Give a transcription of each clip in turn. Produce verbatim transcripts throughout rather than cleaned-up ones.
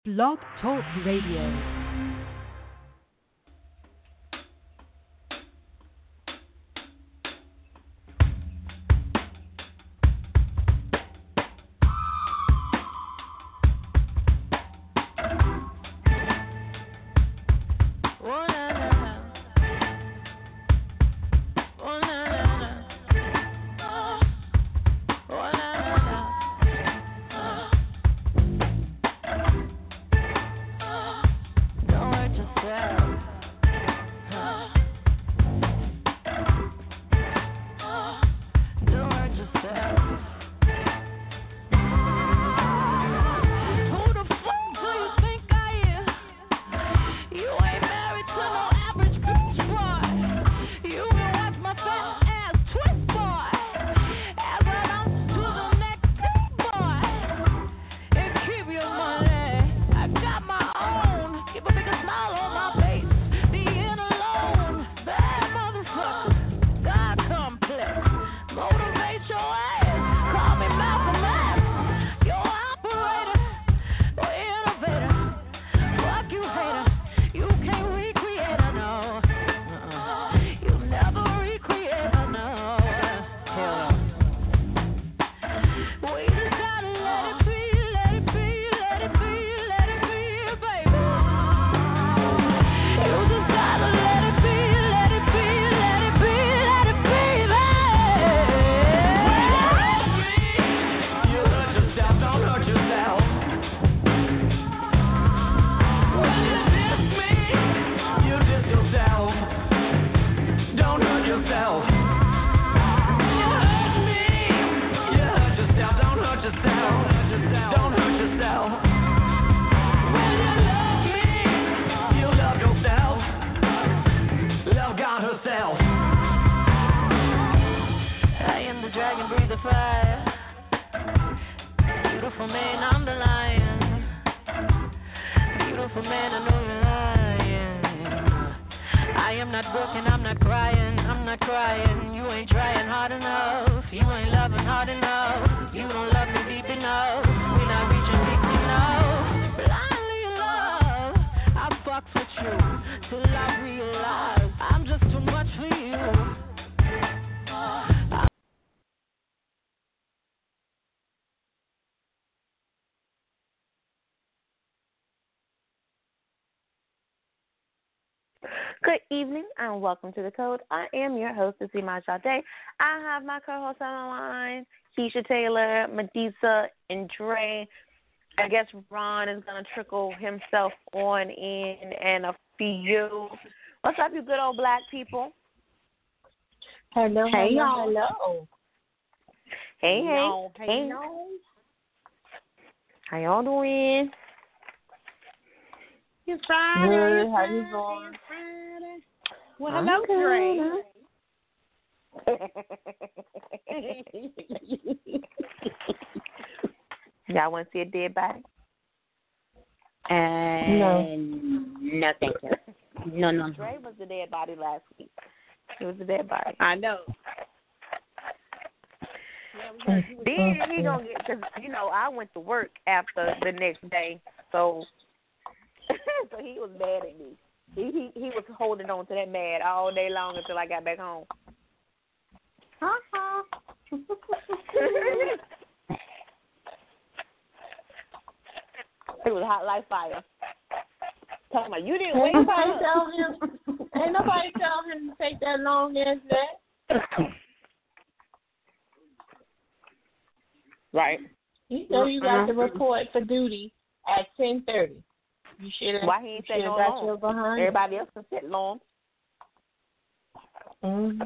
Blog Talk Radio. Good evening and welcome to The Code. I am your host, Imaj Sade. I have my co-hosts on the line, Keisha Taylor, Medusa, and Dre. I guess Ron is going to trickle himself on in and a few. What's up, you good old black people? Hello, hey, hello, y'all. hello. Hey, hey. Y'all, hey, hey. y'all. How y'all doing? It's Friday. Good. It's How Friday, you doing? It's Friday. Well, I'm hello, Dre. Y'all want to see a dead body? Uh, no. No, thank you. No, no, no. Dre was the dead body last week. It was a dead body. I know. Then he gonna get, because you know I went to work after the next day, so so he was mad at me. He, he he was holding on to that mad all day long until I got back home. Uh-huh. It was hot like fire. Talking about you didn't Ain't wake nobody up. tell him. Ain't nobody tell him to take that long as that. Right. You know you got to report for duty at ten thirty. You should have. Why he ain't set no alarm? Everybody else can set alarm. Mm-hmm.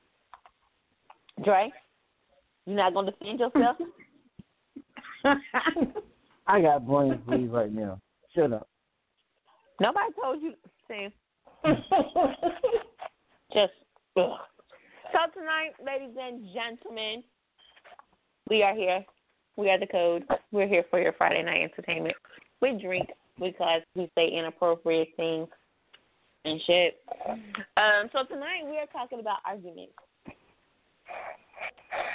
Dre, you not gonna defend yourself? I got brain freeze right now. Shut up. Nobody told you. See, just ugh. So tonight, ladies and gentlemen, we are here. We are the Code. We're here for your Friday night entertainment. We drink because we say inappropriate things and shit. Um, so tonight we are talking about arguments.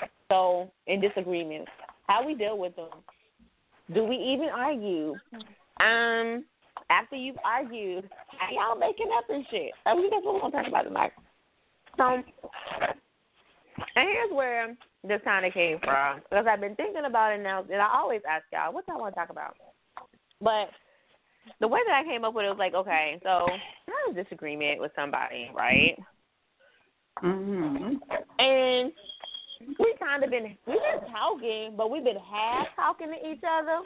So, in disagreements, how we deal with them. Do we even argue? Um, after you've argued, how y'all making up and shit? I mean, that's what we're gonna talk about tonight. So, and here's where this kind of came from, because I've been thinking about it now, and I always ask y'all, what y'all want to talk about? But the way that I came up with it was like, okay, so I have a disagreement with somebody, right? Mm-hmm. And we kind of been, we've been talking, but we've been half talking to each other.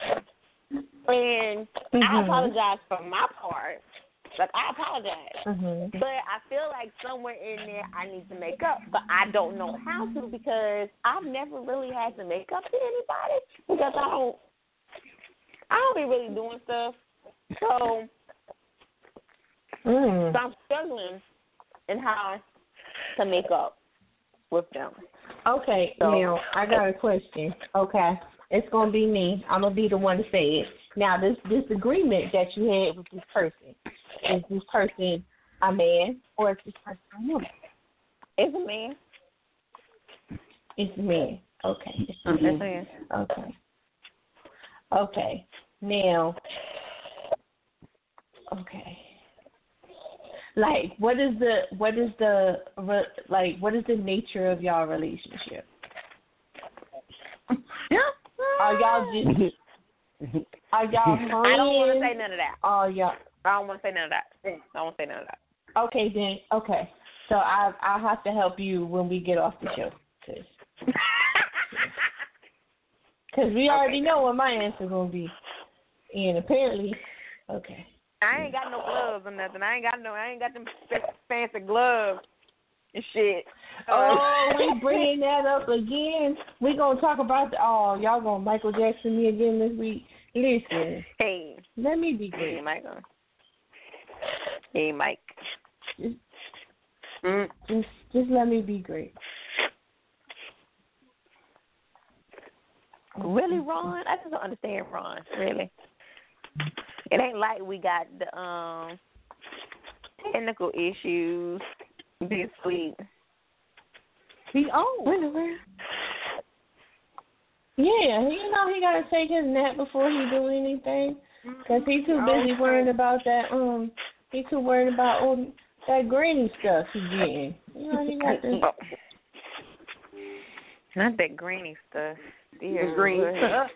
And mm-hmm. I apologize for my part. Like, I apologize. Mm-hmm. But I feel like somewhere in there I need to make up. But I don't know how to, because I've never really had to make up to anybody. Because I don't, I don't be really doing stuff. So, Mm. so I'm struggling in how to make up with them. Okay, So- now I got a question. Okay, it's gonna be me. I'm gonna be the one to say it. Now, this disagreement that you had with this person, is this person a man or is this person a woman? It's a man. It's a man. Okay. It's a It's a man. man. Okay. Okay. Now. Okay. Like, what is the what is the like what is the nature of y'all relationship? Are y'all just are y'all friends? I don't want to say none of that. Are y'all I don't want to say none of that. I don't want to say none of that. okay then? Okay, so I I'll have to help you when we get off the show, cause, cause we already Okay. know what my answer gonna be, and apparently, okay. I ain't got no gloves or nothing. I ain't got no. I ain't got them f- fancy gloves and shit. Oh, we bringing that up again. We gonna talk about the. Oh, y'all gonna Michael Jackson me again this week? Listen, Hey, let me be hey, great. Mike. Hey, Mike. Just, Mm. just, just let me be great. Really, Ron? I just don't understand Ron. Really, it ain't like we got the um technical issues this week. He old. Yeah, you know he gotta take his nap before he do anything, cause he too busy worrying about that. Um, he too worried about all that granny stuff he getting. You know he got this. Not that greeny stuff. Dear green Lord. stuff.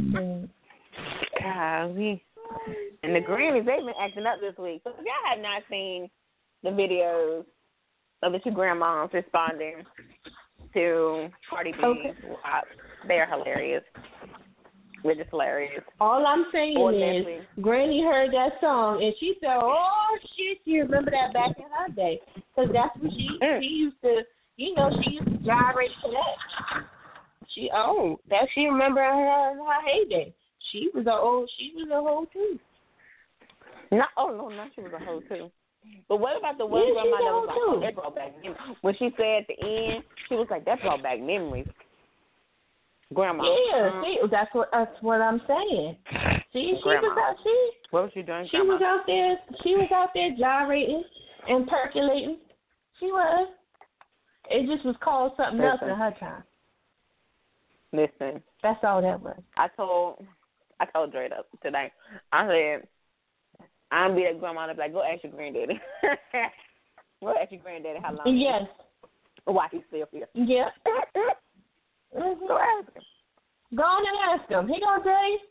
Golly. And the greenies, they've been acting up this week. So if y'all have not seen the videos of the two grandmoms responding to Cardi B's Okay. WAP, they are hilarious. They're just hilarious. All I'm saying Or is, Leslie. Granny heard that song and she said, "Oh shit, you remember that back in her day?" Because that's what she Mm. she used to, you know, she used to gyrate to that. She oh, that she remember her her heyday. She was a old, she was a hoe too. No, oh, no, no, she was a hoe, too. But what about the one Yeah, grandma she's a that was hoe, like, oh, too. that brought back memories? When she said at the end, she was like, that brought back memories. Grandma. Yeah, Mm. see, that's what that's what I'm saying. See, she Grandma. was out she What was she doing, she Grandma? was out there she was out there gyrating and percolating. She was. It just was called something else Listen. in her time. Listen, That's all that was. I told I told Dre up today. I said, I'm be that grandma to be like, go ask your granddaddy. Go ask your granddaddy how long Yes. why he's still here. Yeah. Go Mm-hmm. ask him. Go on and ask him. He gonna tell you.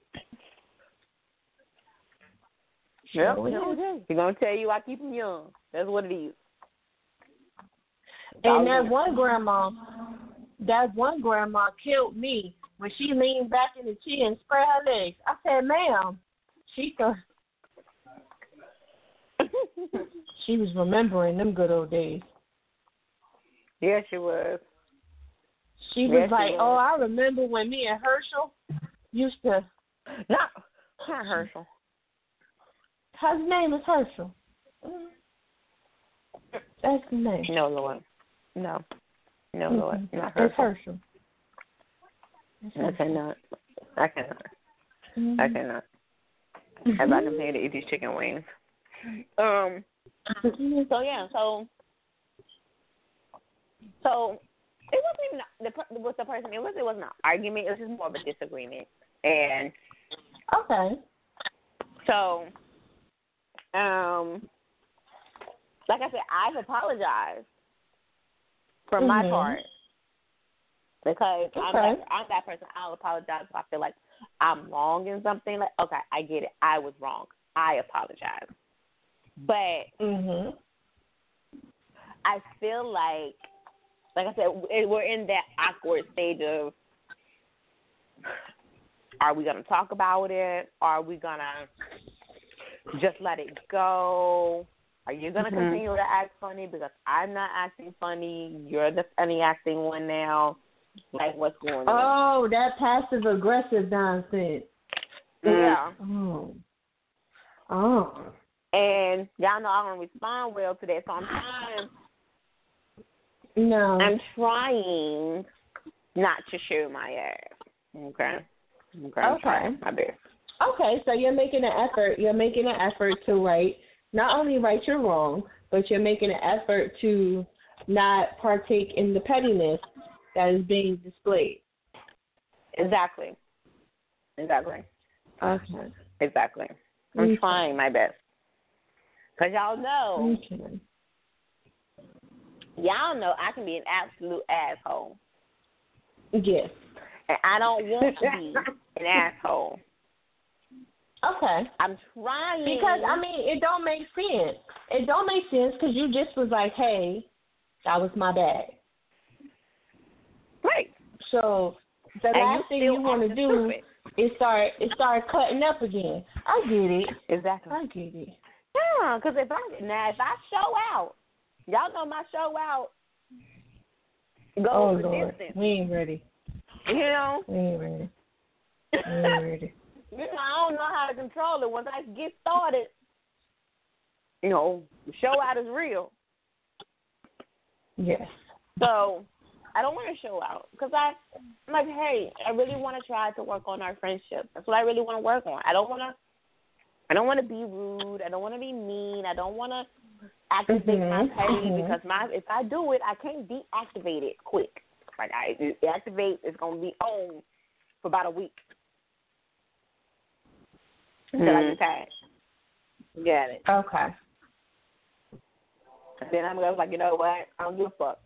Yep. Sure will. He's gonna tell you I keep him young. That's what it is. And that one grandma, that one grandma killed me when she leaned back in the chair and spread her legs. I said, "Ma'am," she thought she was remembering them good old days. Yeah, she was. She was Yes, she like, was. "Oh, I remember when me and Herschel used to." No, not Herschel. His name is Herschel. That's the name. No, Lord. No. No, Lord. Mm-hmm. Not It's Herschel. Herschel. It's I Herschel. cannot. I cannot. Mm-hmm. I cannot. As I can pay to eat these chicken wings. Um. So yeah. So. So it wasn't even the per- with the person. It was it wasn't an argument. It was just more of a disagreement. And Okay. So, um, like I said, I've apologized for mm-hmm. my part because okay. I'm, that, I'm that person. I'll apologize if I feel like I'm wrong in something. Like, okay, I get it. I was wrong. I apologize. But mm-hmm. I feel like, like I said, we're in that awkward stage of, are we going to talk about it? Are we going to just let it go? Are you going to mm-hmm. continue to act funny because I'm not acting funny? You're the funny acting one now. Like, what's going on? Oh, that passive-aggressive nonsense. Yeah. Oh. Oh. And y'all know I don't respond well to that, so I'm trying. No. I'm trying not to show my ass. Okay. Okay. I'm okay. trying my best. Okay, so you're making an effort. You're making an effort to right, not only right your wrong, but you're making an effort to not partake in the pettiness that is being displayed. Exactly. Exactly. Okay. Exactly. I'm okay. trying my best. Because y'all know, okay. y'all know I can be an absolute asshole. Yes. And I don't want to be an asshole. Okay. I'm trying. Because, I mean, it don't make sense. It don't make sense because you just was like, hey, that was my bad. Right. So the and last you thing you want to do stupid. is start, is start cutting up again. I get it. Exactly. I get it. Yeah, because if I, now, if I show out, y'all know my show out goes oh, the Lord. distance. We ain't ready. You know? We ain't ready. We ain't ready. You know, I don't know how to control it. Once I get started, you know, the show out is real. Yes. So I don't want to show out because I, I'm like, hey, I really want to try to work on our friendship. That's what I really want to work on. I don't want to, I don't want to be rude. I don't want to be mean. I don't want to activate mm-hmm. my petty mm-hmm. because my, if I do it, I can't deactivate it quick. Like I it activate, it's gonna be on for about a week until mm. I get tired. Got it. Okay. And then I'm gonna be like, you know what? I don't give a fuck.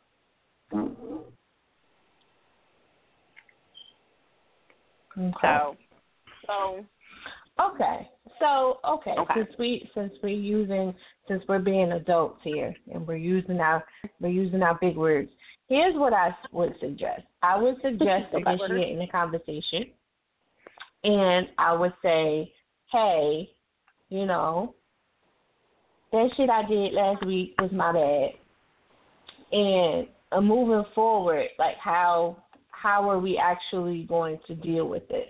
Okay. So, so. Okay. So, okay. okay. Since we since we're using since we're being adults here and we're using our we're using our big words. Here's what I would suggest. I would suggest initiating a conversation, and I would say, hey, you know, that shit I did last week was my bad. And uh, moving forward, like how how are we actually going to deal with this?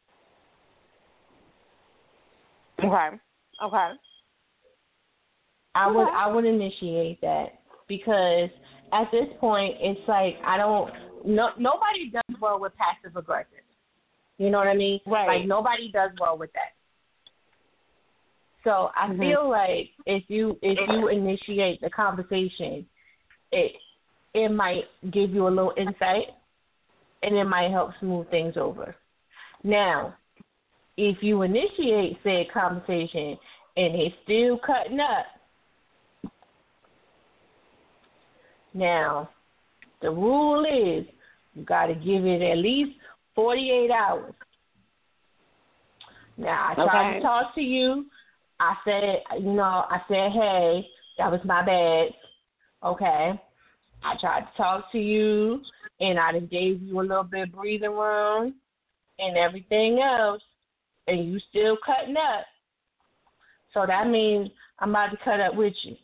Okay. Okay. I okay. would I would initiate that because at this point it's like I don't no nobody does well with passive aggressive. You know what I mean? Right. Like nobody does well with that. So I mm-hmm. feel like if you if you initiate the conversation, it it might give you a little insight and it might help smooth things over. Now, if you initiate said conversation and it's still cutting up, now the rule is you got to give it at least forty-eight hours. Now, I tried okay. to talk to you. I said, you know, I said, hey, that was my bad. Okay. I tried to talk to you, and I just gave you a little bit of breathing room and everything else, and you still cutting up. So that means I'm about to cut up with you.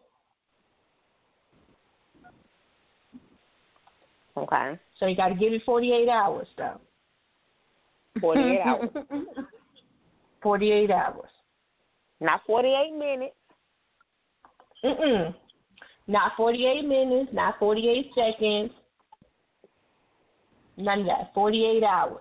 Okay. So you got to give it forty-eight hours, though. forty-eight hours. forty-eight hours. Not forty-eight minutes. Mm-mm. Not forty-eight minutes, not forty-eight seconds. None of that. forty-eight hours.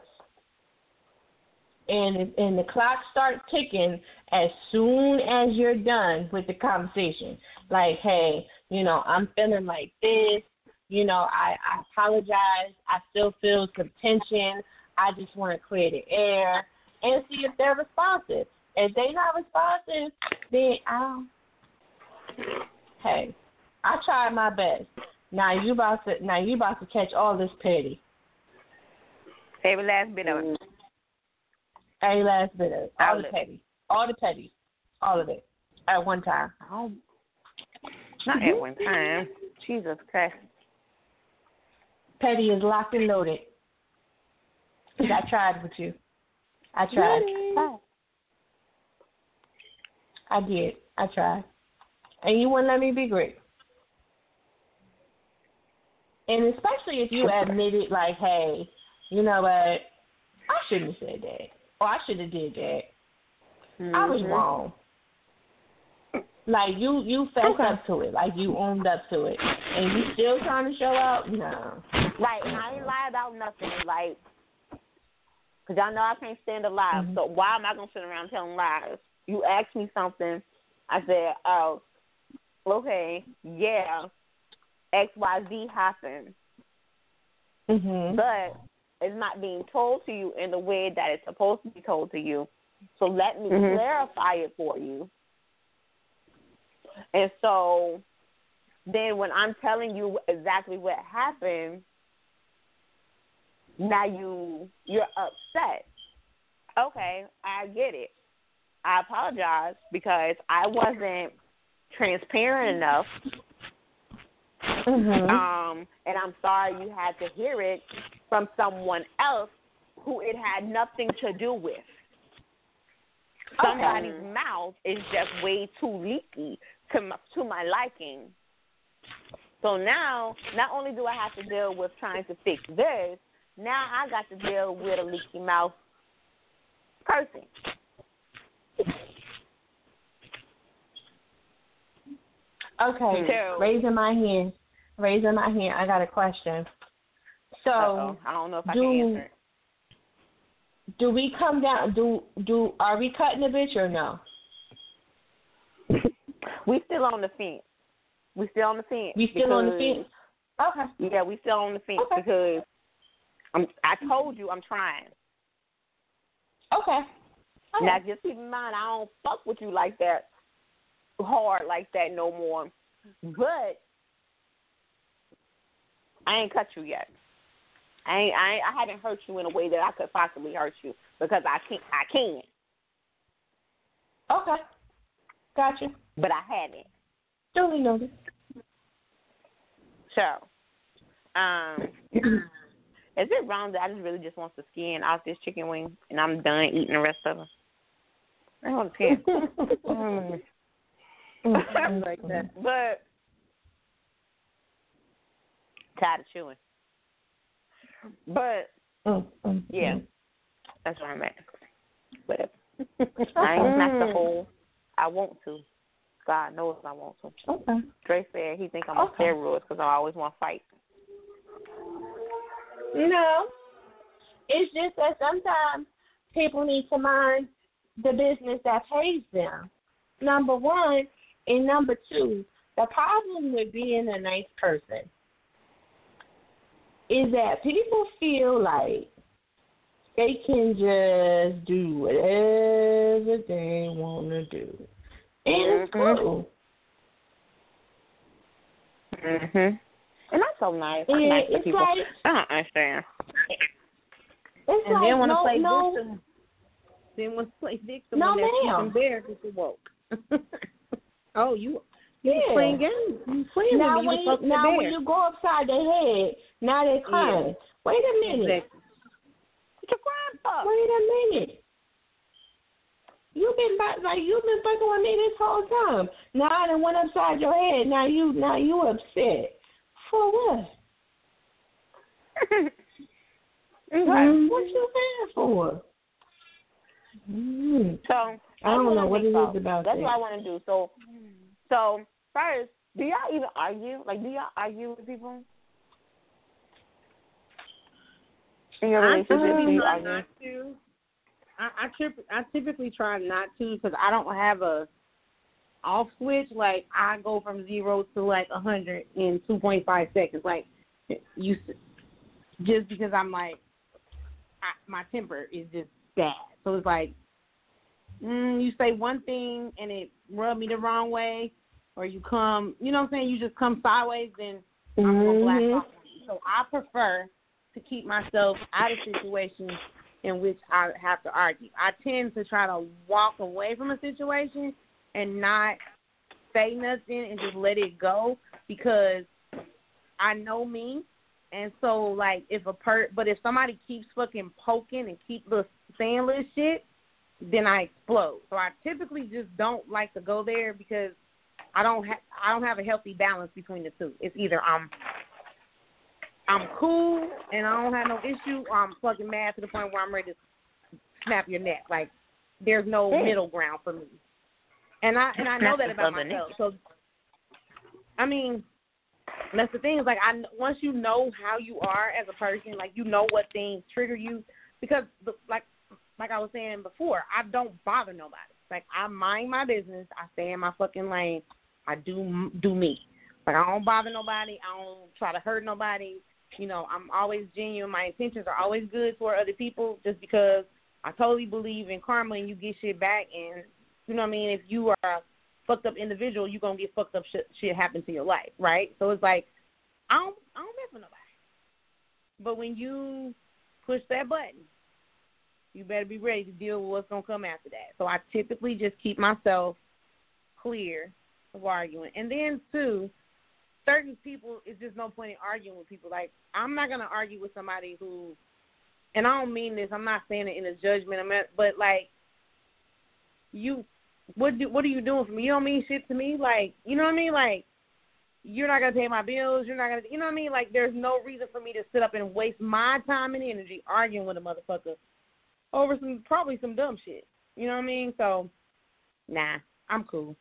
And and the clock starts ticking as soon as you're done with the conversation. Like, hey, you know, I'm feeling like this. You know, I, I apologize. I still feel some tension. I just want to clear the air and see if they're responsive. If they not responsive, then I'll. Hey, I tried my best. Now you about to now you about to catch all this petty. Every last bit of it. Every last bit of it. All All the of it. petty. All the petty. All of it. At one time. Oh, not at one time. Jesus Christ. Petty is locked and loaded. I tried with you. I tried. Oh. I did. I tried. And you wouldn't let me be great. And especially if you admitted, like, hey, you know what, I shouldn't have said that. Or I should have did that. Mm-hmm. I was wrong. Like, you, you fessed Okay. up to it. Like, you owned up to it. And you still trying to show out? No. Right, and I ain't lie about nothing. Like, because y'all know I can't stand a lie. Mm-hmm. So why am I going to sit around telling lies? You asked me something. I said, oh, okay, yeah, X Y Z happened. Mm-hmm. But it's not being told to you in the way that it's supposed to be told to you. So let me Mm-hmm. clarify it for you. And so then when I'm telling you exactly what happened, now you you're upset. Okay, I get it. I apologize because I wasn't transparent enough. Mm-hmm. Um, and I'm sorry you had to hear it from someone else who it had nothing to do with. Okay. Somebody's mouth is just way too leaky to my, to my liking. So now, not only do I have to deal with trying to fix this, now I got to deal with a leaky mouth person. Okay, So- raising my hand. Raising my hand. I got a question. So, Uh-oh. I don't know if I do, can answer it. do we come down? Do do are we cutting the bitch or no? We still on the fence. We still on the fence. We still on the because- fence. Okay. Yeah, we still on the fence Okay. because I'm, I told you I'm trying. Okay. Okay. Now, just keep in mind, I don't fuck with you like that, hard like that no more. But I ain't cut you yet. I ain't, I ain't, I haven't hurt you in a way that I could possibly hurt you because I can't. I can, Okay. Gotcha. but I haven't. Duly noted. So, um, is it wrong that I just really just want the skin off this chicken wing and I'm done eating the rest of it? I don't want the skin. mm. Mm-hmm. like that. But tired of chewing. But Mm-hmm. yeah, that's where I'm at. But I ain't smacked the hole. I want to. God knows I want to. Okay. Dre said he think I'm on Okay. steroids because I always want to fight. No. It's just that sometimes people need to mind the business that pays them. Number one. And number two, the problem with being a nice person is that people feel like they can just do whatever they want to do. And it's Mhm. cool. Mhm. And that's so nice. I'm And nice to it's people. like, I don't understand. it's And like, then want to no, play no, victim. Then want to play victim No, when that ma'am. chicken bear gets awoke. Oh, you you Yeah. playing games? You playing now with me? when You you, fuck the now bear. when you go upside their head, now they're crying. Yeah. Wait a minute. Exactly. What you crying for? Wait a minute. You've been back, like you've been fucking with me this whole time. Now I done went upside your head. Now you now you upset for what? Mm, what you mad for? Mm. So I don't that's know what I it think is about That's that. what I want to do. So, so first, do y'all even argue? Like, do y'all argue with people in your I relationship? Do typically you try argue? not to. I I, trip, I typically try not to because I don't have a off switch. Like I go from zero to like a hundred in two point five seconds. Like you, s- just because I'm like, I, my temper is just bad. So it's like mm, you say one thing and it rub me the wrong way, or you come, you know what I'm saying, you just come sideways, then I'm mm-hmm. going to blast off. So I prefer to keep myself out of situations in which I have to argue. I tend to try to walk away from a situation and not say nothing and just let it go, because I know me. And so, like, if a per, but if somebody keeps fucking poking and keep the saying little shit, then I explode. So I typically just don't like to go there, because I don't have I don't have a healthy balance between the two. It's either I'm I'm cool and I don't have no issue, or I'm fucking mad to the point where I'm ready to snap your neck. Like, there's no yeah. middle ground for me. And I and I know that about myself. So, I mean, that's the thing, is like, I once you know how you are as a person, like, you know what things trigger you, because like like I was saying before, I don't bother nobody. Like, I mind my business. I stay in my fucking lane. I do do me. Like, I don't bother nobody. I don't try to hurt nobody. You know, I'm always genuine. My intentions are always good toward other people, just because I totally believe in karma and you get shit back. And, you know what I mean, if you are a fucked up individual, you're going to get fucked up shit, shit happen to your life, right? So it's like, I don't, I don't mess with nobody. But when you push that button, you better be ready to deal with what's going to come after that. So I typically just keep myself clear of arguing. And then, too, certain people, it's just no point in arguing with people. Like, I'm not going to argue with somebody who, and I don't mean this, I'm not saying it in a judgment, but, like, you, what do, what are you doing for me? You don't mean shit to me? Like, you know what I mean? Like, you're not going to pay my bills. You're not going to, you know what I mean? Like, there's no reason for me to sit up and waste my time and energy arguing with a motherfucker over some, probably some dumb shit. You know what I mean? So, nah, I'm cool.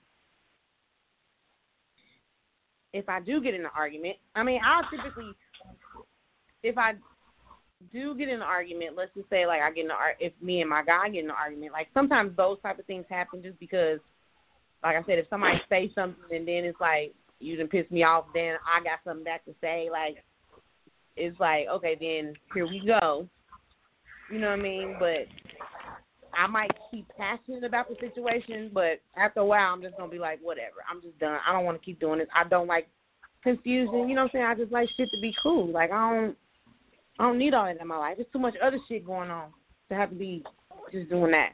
If I do get in an argument, I mean, I'll typically, if I do get in an argument, let's just say, like, I get in an if me and my guy get in an argument, like, sometimes those type of things happen just because, like I said, if somebody say something and then it's like, you done piss me off, then I got something back to say, like, it's like, okay, then here we go. You know what I mean? But I might keep passionate about the situation, but after a while, I'm just going to be like, whatever. I'm just done. I don't want to keep doing this. I don't like confusion. You know what I'm saying? I just like shit to be cool. Like, I don't I don't need all that in my life. There's too much other shit going on to have to be just doing that.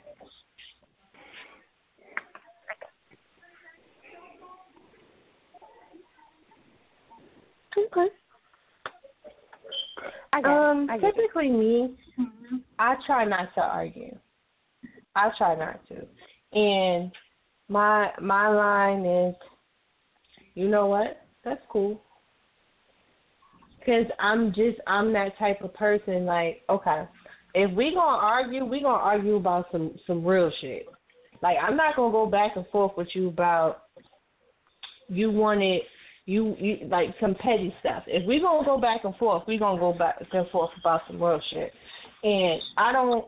Okay. I get um, it. I get typically it. me, I try not to argue. I try not to. And my my line is, you know what? That's cool. Because I'm just, I'm that type of person, like, okay, if we going to argue, we going to argue about some, some real shit. Like, I'm not going to go back and forth with you about you wanted, you, you like, some petty stuff. If we going to go back and forth, we going to go back and forth about some real shit. And I don't,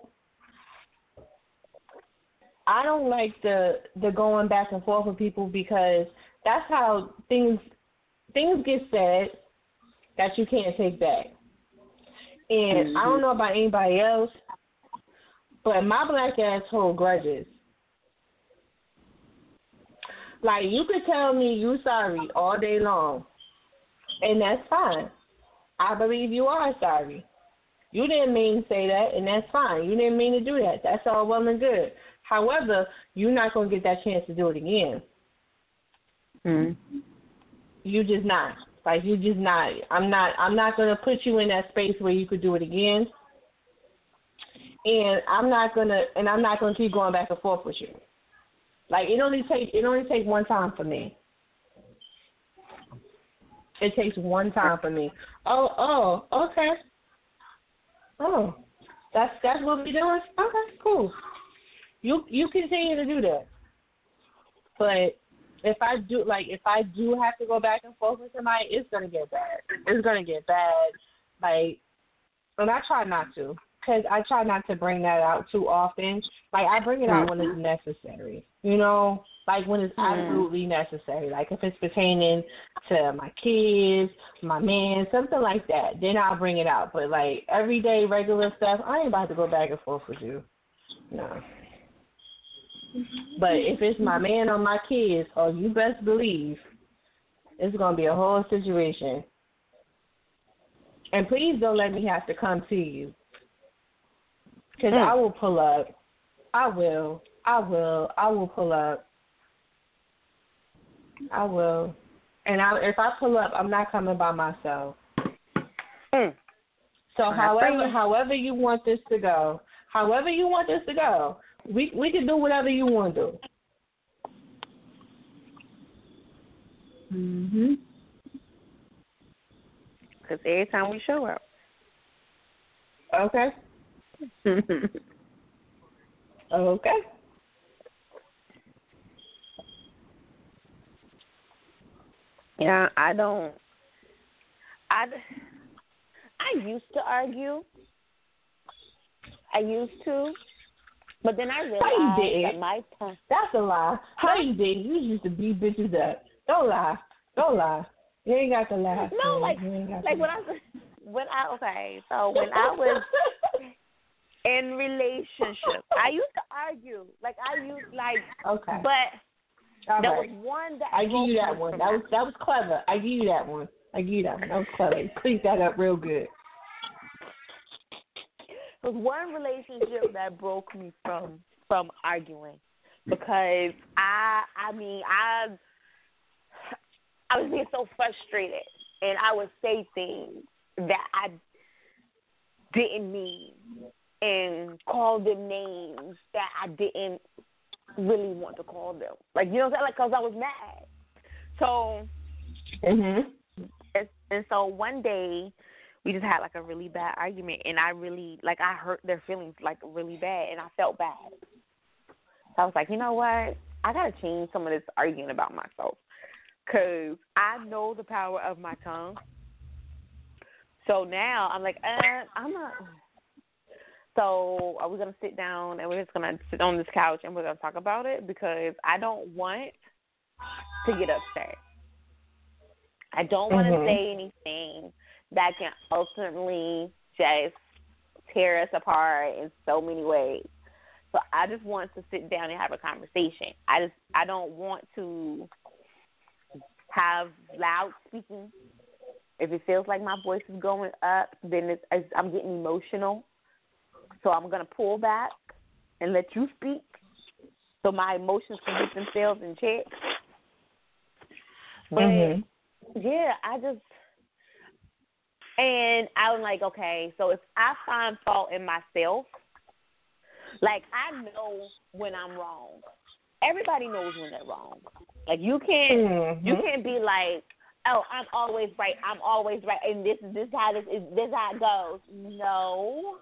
I don't like the the going back and forth with people, because that's how things things get said that you can't take back. And mm-hmm. I don't know about anybody else, but my black ass hold grudges. Like, you could tell me you sorry all day long, and that's fine. I believe you are sorry. You didn't mean to say that, and that's fine. You didn't mean to do that. That's all well and good. However, you're not going to get that chance to do it again. Mm-hmm. You just not. Like, you just not. I'm not I'm not going to put you in that space where you could do it again. And I'm not going to and I'm not going to keep going back and forth with you. Like, it only take it only takes one time for me. It takes one time for me. Oh, oh, okay. Oh, that's that's what we're doing? Okay, cool. You you continue to do that. But if I do like if I do have to go back and forth with somebody, it's gonna get bad. It's gonna get bad. Like, and I try not to, because I try not to bring that out too often. Like, I bring it out when it's necessary. You know, like when it's absolutely necessary. Like, if it's pertaining to my kids, my man, something like that, then I'll bring it out. But like everyday regular stuff, I ain't about to go back and forth with you. No. But if it's my man or my kids, oh, you best believe it's going to be a whole situation. And please don't let me have to come to you. Because mm. I will pull up. I will. I will. I will pull up. I will. And I, if I pull up, I'm not coming by myself. Mm. So however however you want this to go, however you want this to go, we we can do whatever you want to do. Mhm. Because every time we show up. Okay. Okay. Yeah, I don't. I, I used to argue. I used to. But then I realized no, you didn't. that my time. That's a lie. How you didn't? You used to beat bitches up. Don't lie. Don't lie. You ain't got to lie. No, like, like when I, when I, okay, so when I was in relationship, I used to argue. Like, I used, like, okay. But All there right. was one that I give you that one. That was, that was clever. I give you that one. I give you that one. That was clever. You cleaned that up real good. There was one relationship that broke me from from arguing because I I mean I I was being so frustrated and I would say things that I didn't mean and call them names that I didn't really want to call them. Like, you know what I'm saying? Like, because I was mad. So, mhm. And, and so one day we just had like a really bad argument, and I really, like, I hurt their feelings, like, really bad, and I felt bad. So I was like, you know what? I got to change some of this arguing about myself because I know the power of my tongue. So now I'm like, uh, I'm not. So are we going to sit down and we're just going to sit on this couch and we're going to talk about it because I don't want to get upset. I don't want to mm-hmm. say anything that can ultimately just tear us apart in so many ways. So I just want to sit down and have a conversation. I just I don't want to have loud speaking. If it feels like my voice is going up, then it's, it's, I'm getting emotional. So I'm going to pull back and let you speak so my emotions can get themselves in check. But, mm-hmm. yeah, I just, and I'm like, okay, so if I find fault in myself, like, I know when I'm wrong. Everybody knows when they're wrong. Like, you can't, mm-hmm. you can't be like, oh, I'm always right, I'm always right, and this is this how this is, this how it goes. No.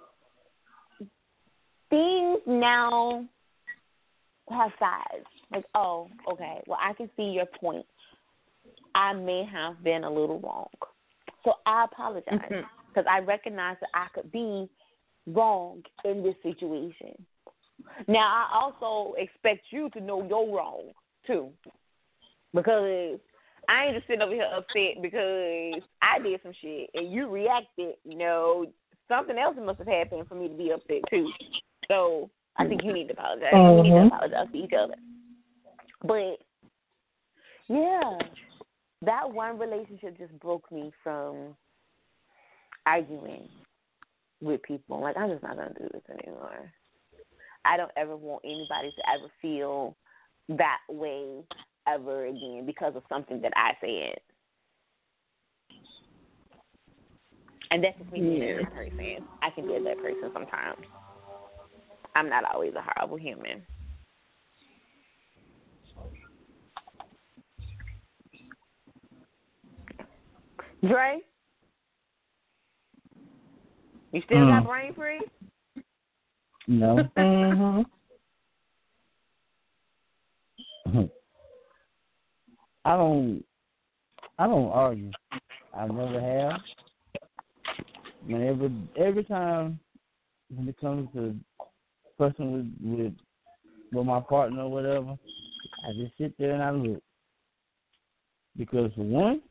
Things now have sides. Like, oh, okay, well, I can see your point. I may have been a little wrong. So I apologize because mm-hmm. I recognize that I could be wrong in this situation. Now, I also expect you to know you're wrong, too, because I ain't just sitting over here upset because I did some shit and you reacted. You know, something else must have happened for me to be upset, too. So I think you need to apologize. Mm-hmm. We need to apologize to each other. But, yeah, that one relationship just broke me from arguing with people. Like, I'm just not going to do this anymore. I don't ever want anybody to ever feel that way ever again because of something that I said. And that's just me being a good person. I can be a bad person sometimes. I'm not always a horrible human. Dre? You still mm. got brain freeze? No. mm-hmm. I don't. I don't argue. I never have. Whenever, every time when it comes to person with, with with my partner or whatever, I just sit there and I look. Because for one,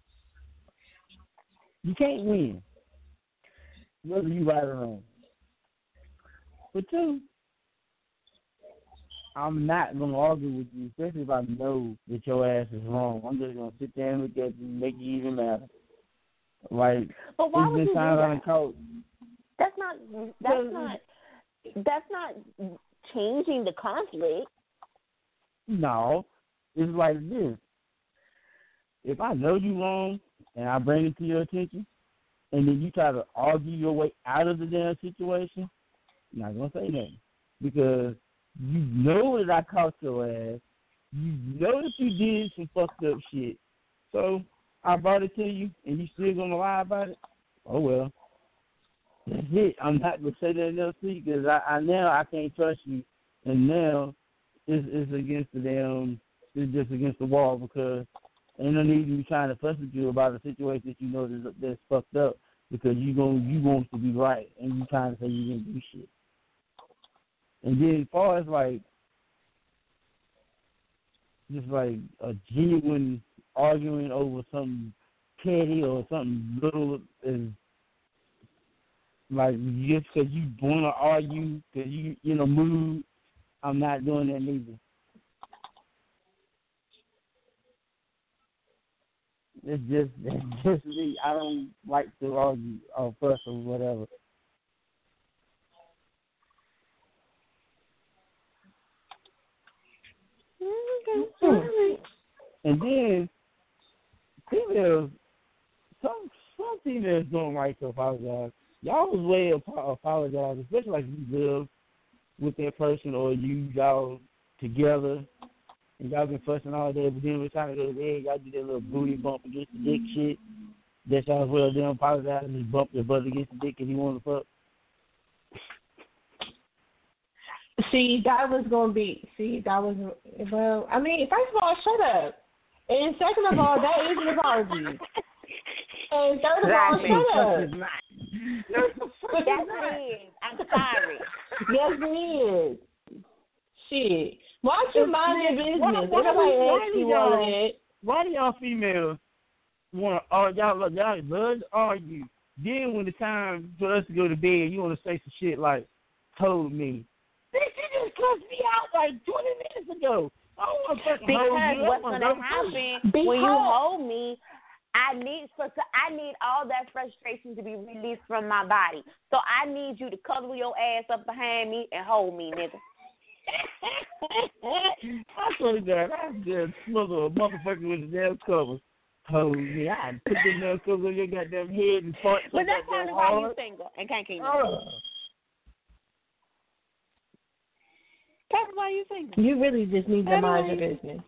you can't win, whether you right or wrong. But two, I'm not gonna argue with you, especially if I know that your ass is wrong. I'm just gonna sit there and look at you and make you even matter. Like, but why it's would been you do times that? I've caught. That's not. That's not. That's not changing the conflict. No, it's like this. If I know you wrong and I bring it to your attention, and then you try to argue your way out of the damn situation, I'm not gonna say nothing because you know that I caught your ass. You know that you did some fucked up shit. So I brought it to you, and you still gonna lie about it? Oh well. That's it. I'm not gonna say that else to you because I, I now I can't trust you, and now it's, it's against the damn. It's just against the wall because ain't no need to be trying to fuss with you about a situation that you know that's, that's fucked up because you going you want to be right and you trying to say you didn't do shit. And then as far as like just like a genuine arguing over something petty or something little is like just because you want to argue because you in a mood, I'm not doing that neither. It's just it's just me. I don't like to argue or fuss or whatever. Okay. And then females, some some females don't like to apologize. Y'all was way to apologize, especially like you live with that person or you y'all together and y'all been fussing all day, but then we're trying to go to bed, y'all do that little booty bump against the dick shit. That y'all well then apologize and just bump your butt against the dick and you want to fuck. See, that was going to be, see, that was, well, I mean, first of all, shut up. And second of all, that is an apology. And third of all, shut up. Yes, it is. I'm sorry. Yes, it is. Shit. Why don't you mind your business? Why, why, Nobody why, asked do you y'all, all that. why do y'all females want to argue? Y'all, y'all love to argue. Then when it's time for us to go to bed, you want to say some shit like, told me. Bitch, you just cussed me out like twenty minutes ago. I don't want to fucking hold Because you. what's going to happen when you hold me, I need for I need all that frustration to be released from my body. So I need you to cuddle your ass up behind me and hold me, nigga. I swear to God, I just smother a motherfucker with the damn covers. Hold me. I put the damn covers on your goddamn head and fart. But that's probably why you single and can't keep uh. That's why you single. You really just need to mind your business.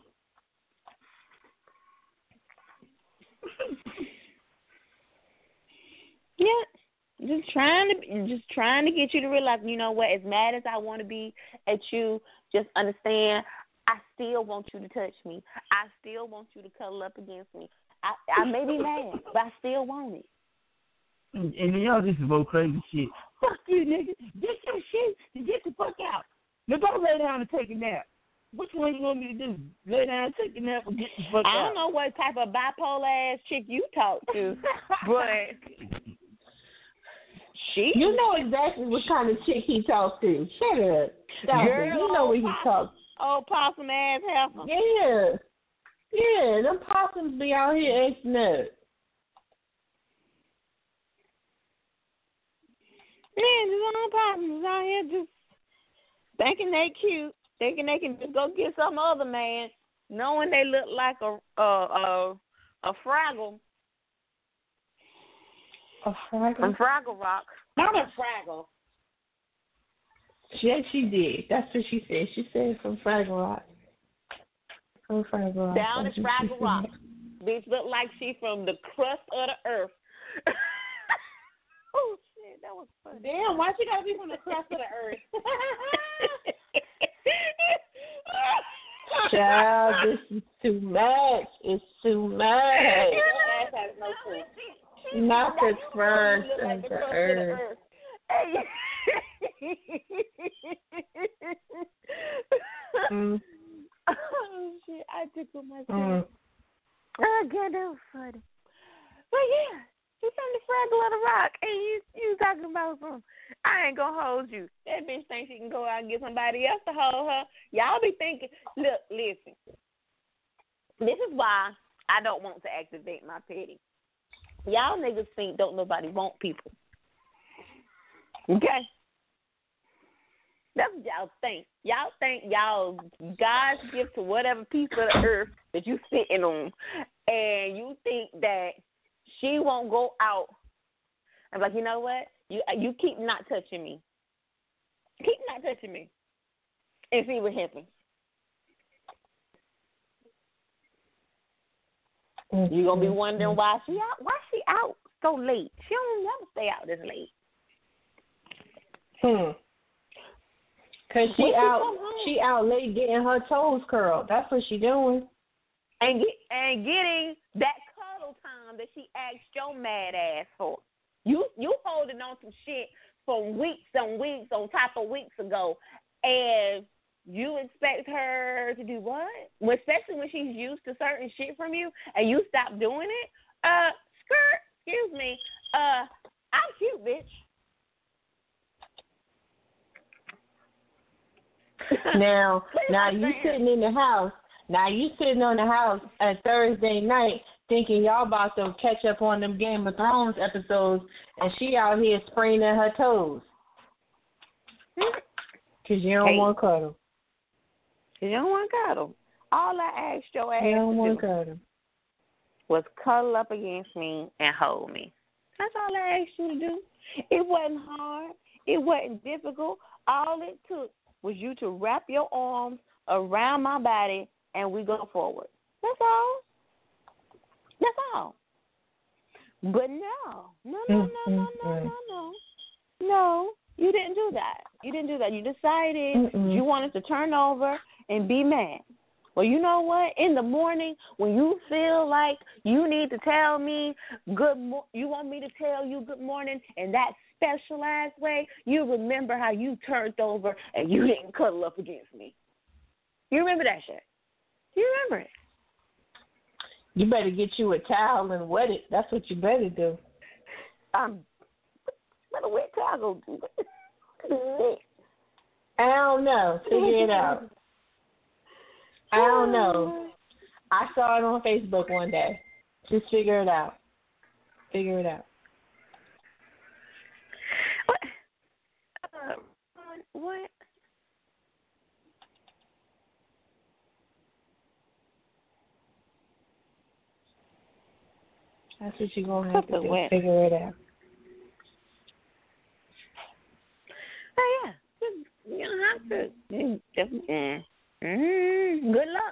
Yeah, just trying to just trying to get you to realize, you know what? As mad as I want to be at you, just understand. I still want you to touch me. I still want you to cuddle up against me. I, I may be mad, but I still want it. And, and then y'all just vote crazy shit. Fuck you, nigga. Get your shit and get the fuck out. Now go lay down and take a nap. Which one you want me to do? Lay down and take a nap or get the fuck I out? I don't know what type of bipolar ass chick you talk to, but she. You know exactly what kind of chick he talks to. Shut up. Stop Girl, it. You know what he talks. Oh, possum ass heifer. Yeah. Yeah, them possums be out here acting up. Yeah, these little possums out here just thinking they cute, thinking they can just go get some other man, knowing they look like a a a, a Fraggle. A Fraggle? From Fraggle Rock. Not a Fraggle. Yes, she did. That's what she said. She said from Fraggle Rock. From Fraggle Rock. Down at Fraggle Rock. Bitch look like she from the crust of the earth. Oh, shit, that was funny. Damn, why she gotta be from the crust of the earth? Child, this is too much. It's too much. Your ass has no sense. Not the crust of the earth. mm. Oh shit! I tickled myself. Mm. Oh god, that was funny. But yeah, He from the Fraggle of the Rock. And you, you talking about some, I ain't going to hold you. That bitch thinks she can go out and get somebody else to hold her. Y'all be thinking, look, listen. This is why I don't want to activate my petty. Y'all niggas think don't nobody want people. Okay? That's what y'all think. Y'all think y'all God's gift to whatever piece of the earth that you sitting on, and you think that she won't go out. I'm like, you know what? You you keep not touching me. Keep not touching me, and see what happens. Mm-hmm. You're gonna be wondering why she out. Why she out so late? She don't never stay out this late. Hmm. Cause she out, she out late getting her toes curled. That's what she doing. And get and getting that cuddle time that she asked your mad ass for. You you holding on some shit for weeks and weeks on top of weeks ago, and you expect her to do what? Well, especially when she's used to certain shit from you, and you stop doing it. Uh, skirt. Excuse me. Uh, I'm cute, bitch. Now, now you sitting in the house. Now you sitting on the house at Thursday night thinking y'all about to catch up on them Game of Thrones episodes, and she out here spraining her toes. Because you don't hey. want to cuddle. You don't want to cuddle. All I asked your ass you don't to want do cuddle. was cuddle up against me and hold me. That's all I asked you to do. It wasn't hard. It wasn't difficult. All it took was you to wrap your arms around my body and we go forward. That's all. That's all. But no, no, no, no, no, no, no, no. No, you didn't do that. You didn't do that. You decided Mm-mm. you wanted to turn over and be mad. Well, you know what? In the morning, when you feel like you need to tell me good, mo- you want me to tell you good morning in that specialized way, you remember how you turned over and you didn't cuddle up against me. You remember that shit? You remember it? You better get you a towel and wet it. That's what you better do. Um, what a wet towel go do? I don't know. Figure it out. I don't know. I saw it on Facebook one day. Just figure it out. Figure it out. What? Uh, what? That's what you're going to have to do. Wet. Figure it out. Oh, yeah. You don't have to. You definitely. Mm, good luck.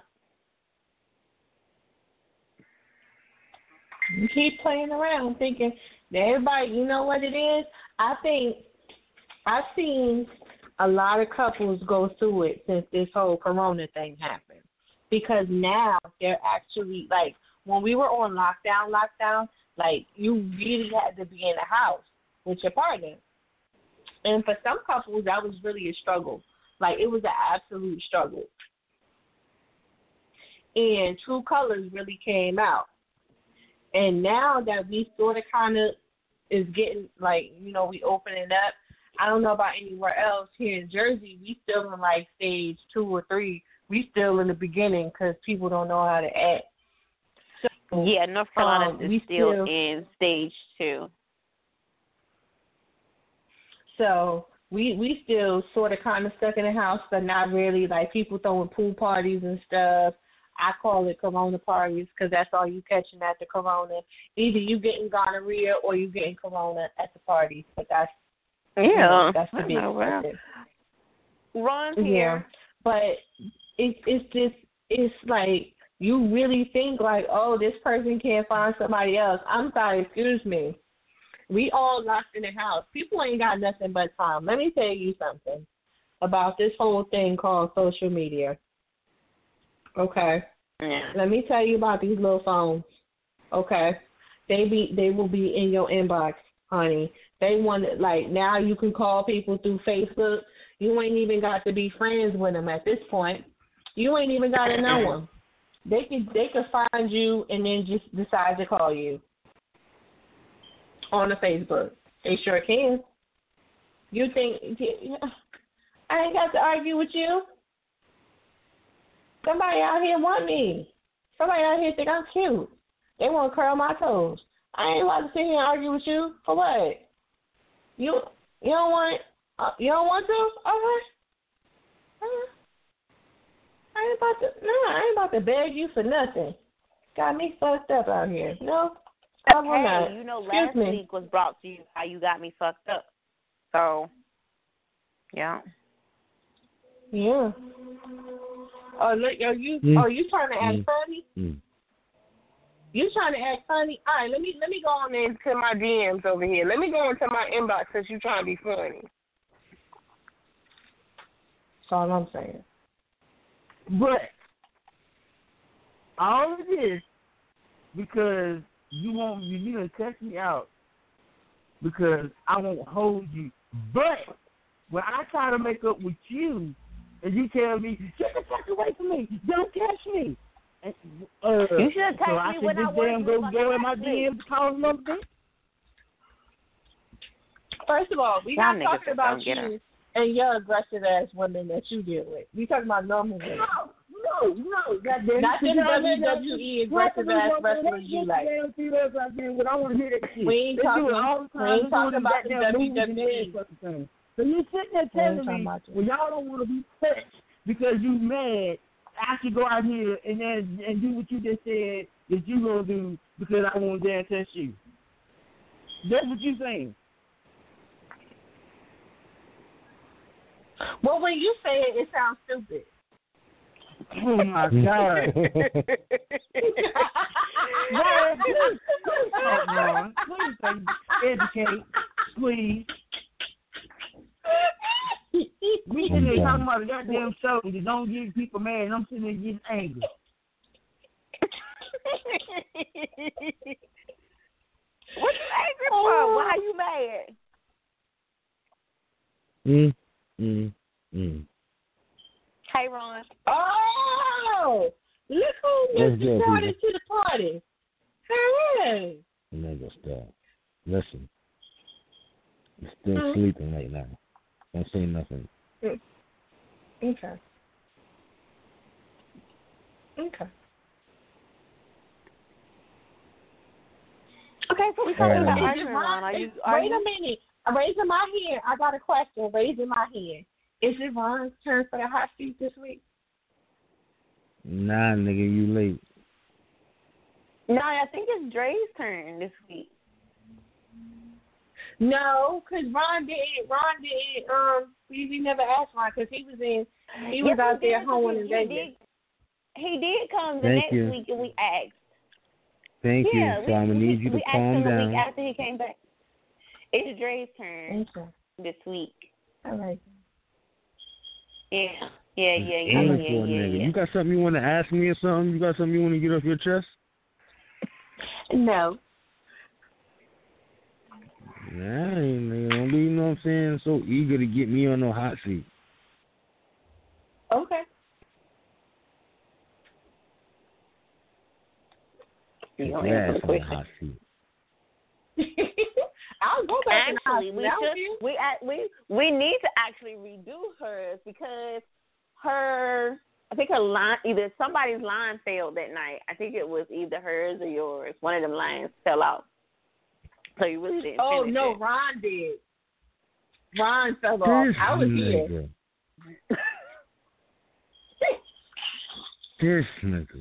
You keep playing around thinking that everybody, you know what it is? I think I've seen a lot of couples go through it since this whole corona thing happened. Because now they're actually, like, when we were on lockdown, lockdown, like, you really had to be in the house with your partner. And for some couples, that was really a struggle. Like, it was an absolute struggle. And True Colors really came out. And now that we sort of kind of is getting, like, you know, we opening up, I don't know about anywhere else. Here in Jersey, we still in, like, stage two or three. We still in the beginning because people don't know how to act. So, yeah, North Carolina um, is still, still in stage two. So we we still sort of kind of stuck in the house, but not really. Like, people throwing pool parties and stuff. I call it corona parties because that's all you catching at the corona. Either you getting gonorrhea or you getting corona at the party. But that's yeah, you know, that's the big well. Ron's here. Yeah, but it's it's just it's like you really think like, oh, this person can't find somebody else. I'm sorry, excuse me. We all locked in the house. People ain't got nothing but time. Let me tell you something about this whole thing called social media. Okay. Yeah. Let me tell you about these little phones. Okay. They be they will be in your inbox, honey. They want it, like, now you can call people through Facebook. You ain't even got to be friends with them at this point. You ain't even got to know them. They could they could find you and then just decide to call you. on the Facebook. They sure can. You think I ain't got to argue with you? Somebody out here want me. Somebody out here think I'm cute. They want to curl my toes. I ain't about to sit here and argue with you for what? You you don't want uh, you don't want to? Okay. Uh, I ain't about to. No, I ain't about to beg you for nothing. Got me fucked up out here. No, I will hey, not. you know, Excuse last me. week was brought to you how you got me fucked up. So, yeah. Yeah. Oh, look, are you Mm. are you trying to act Mm. funny? Mm. You trying to act funny? All right, let me let me go on into my D Ms over here. Let me go into my inbox since you trying to be funny. That's all I'm saying. But all of this because you won't you need to test me out because I won't hold you. But when I try to make up with you and you tell me, get the fuck away from me, don't touch me. And, uh, You should have texted so I me should when I just wanted damn you go to go in my fucking D Ms call them up there. First of all, we Y'all not niggas talking just about don't get you and your aggressive ass women that you deal with. We talking about normal women. No, no, no. Goddamn, Not you the know, W W E aggressive ass wrestlers you like. I want to hear that shit. We ain't They do talking- it all the time. we ain't They do talking it about the goddamn W movies and W E. every fucking thing. So you sitting there We ain't telling talking me, about you. well, y'all don't want to be touched because you mad. I should go out here and then and do what you just said that you gonna do because I want to dare touch you. That's what you saying. Well, when you say it, it sounds stupid. Oh my God. Well, please, please talk, Ron. Please say, educate, please. We sitting there talking about a goddamn show that don't get people mad, and I'm sitting there getting angry. What you angry for? Why you mad? Mm, mm, mm. Hey, Ron. Oh, look who Let's just go, brought people. into the party. Hey. Nigga, stop. Listen. I'm still Hmm? sleeping right now. Don't say nothing. Okay. Okay. Okay, so we All talking right, about I'm- arguing, Ron. Are you, are Wait you? a minute. I'm raising my hand. I got a question. Raising my hand. Is it Ron's turn for the hot seat this week? Nah, nigga, you late. No, I think it's Dre's turn this week. No, because Ron didn't. Ron didn't. Um, we, we never asked Ron because he was in. He was Yes, out he there did, hoeing he- in he Vegas. did- He did come the Thank next you. week and we asked. Thank yeah, you. So we, I'm going to we, need you to we asked calm him the down. week after he came back. It's Dre's turn Okay. this week. All right. Yeah, yeah, yeah, yeah, Aim yeah, for a yeah, nigga. yeah. You got something you want to ask me or something? You got something you want to get off your chest? No. Nah, nigga, don't be, you know what I'm saying, so eager to get me on no hot seat. Okay. You gonna Your answer ass the on the question. hot seat. I'll go back Actually, and we ask should you. we act- we we need to actually redo hers because her I think her line either somebody's line failed that night. I think it was either hers or yours. One of them lines fell out. So you really didn't Oh finish no, it. Ron did. Ron fell off. This I was here. nigga. This nigga.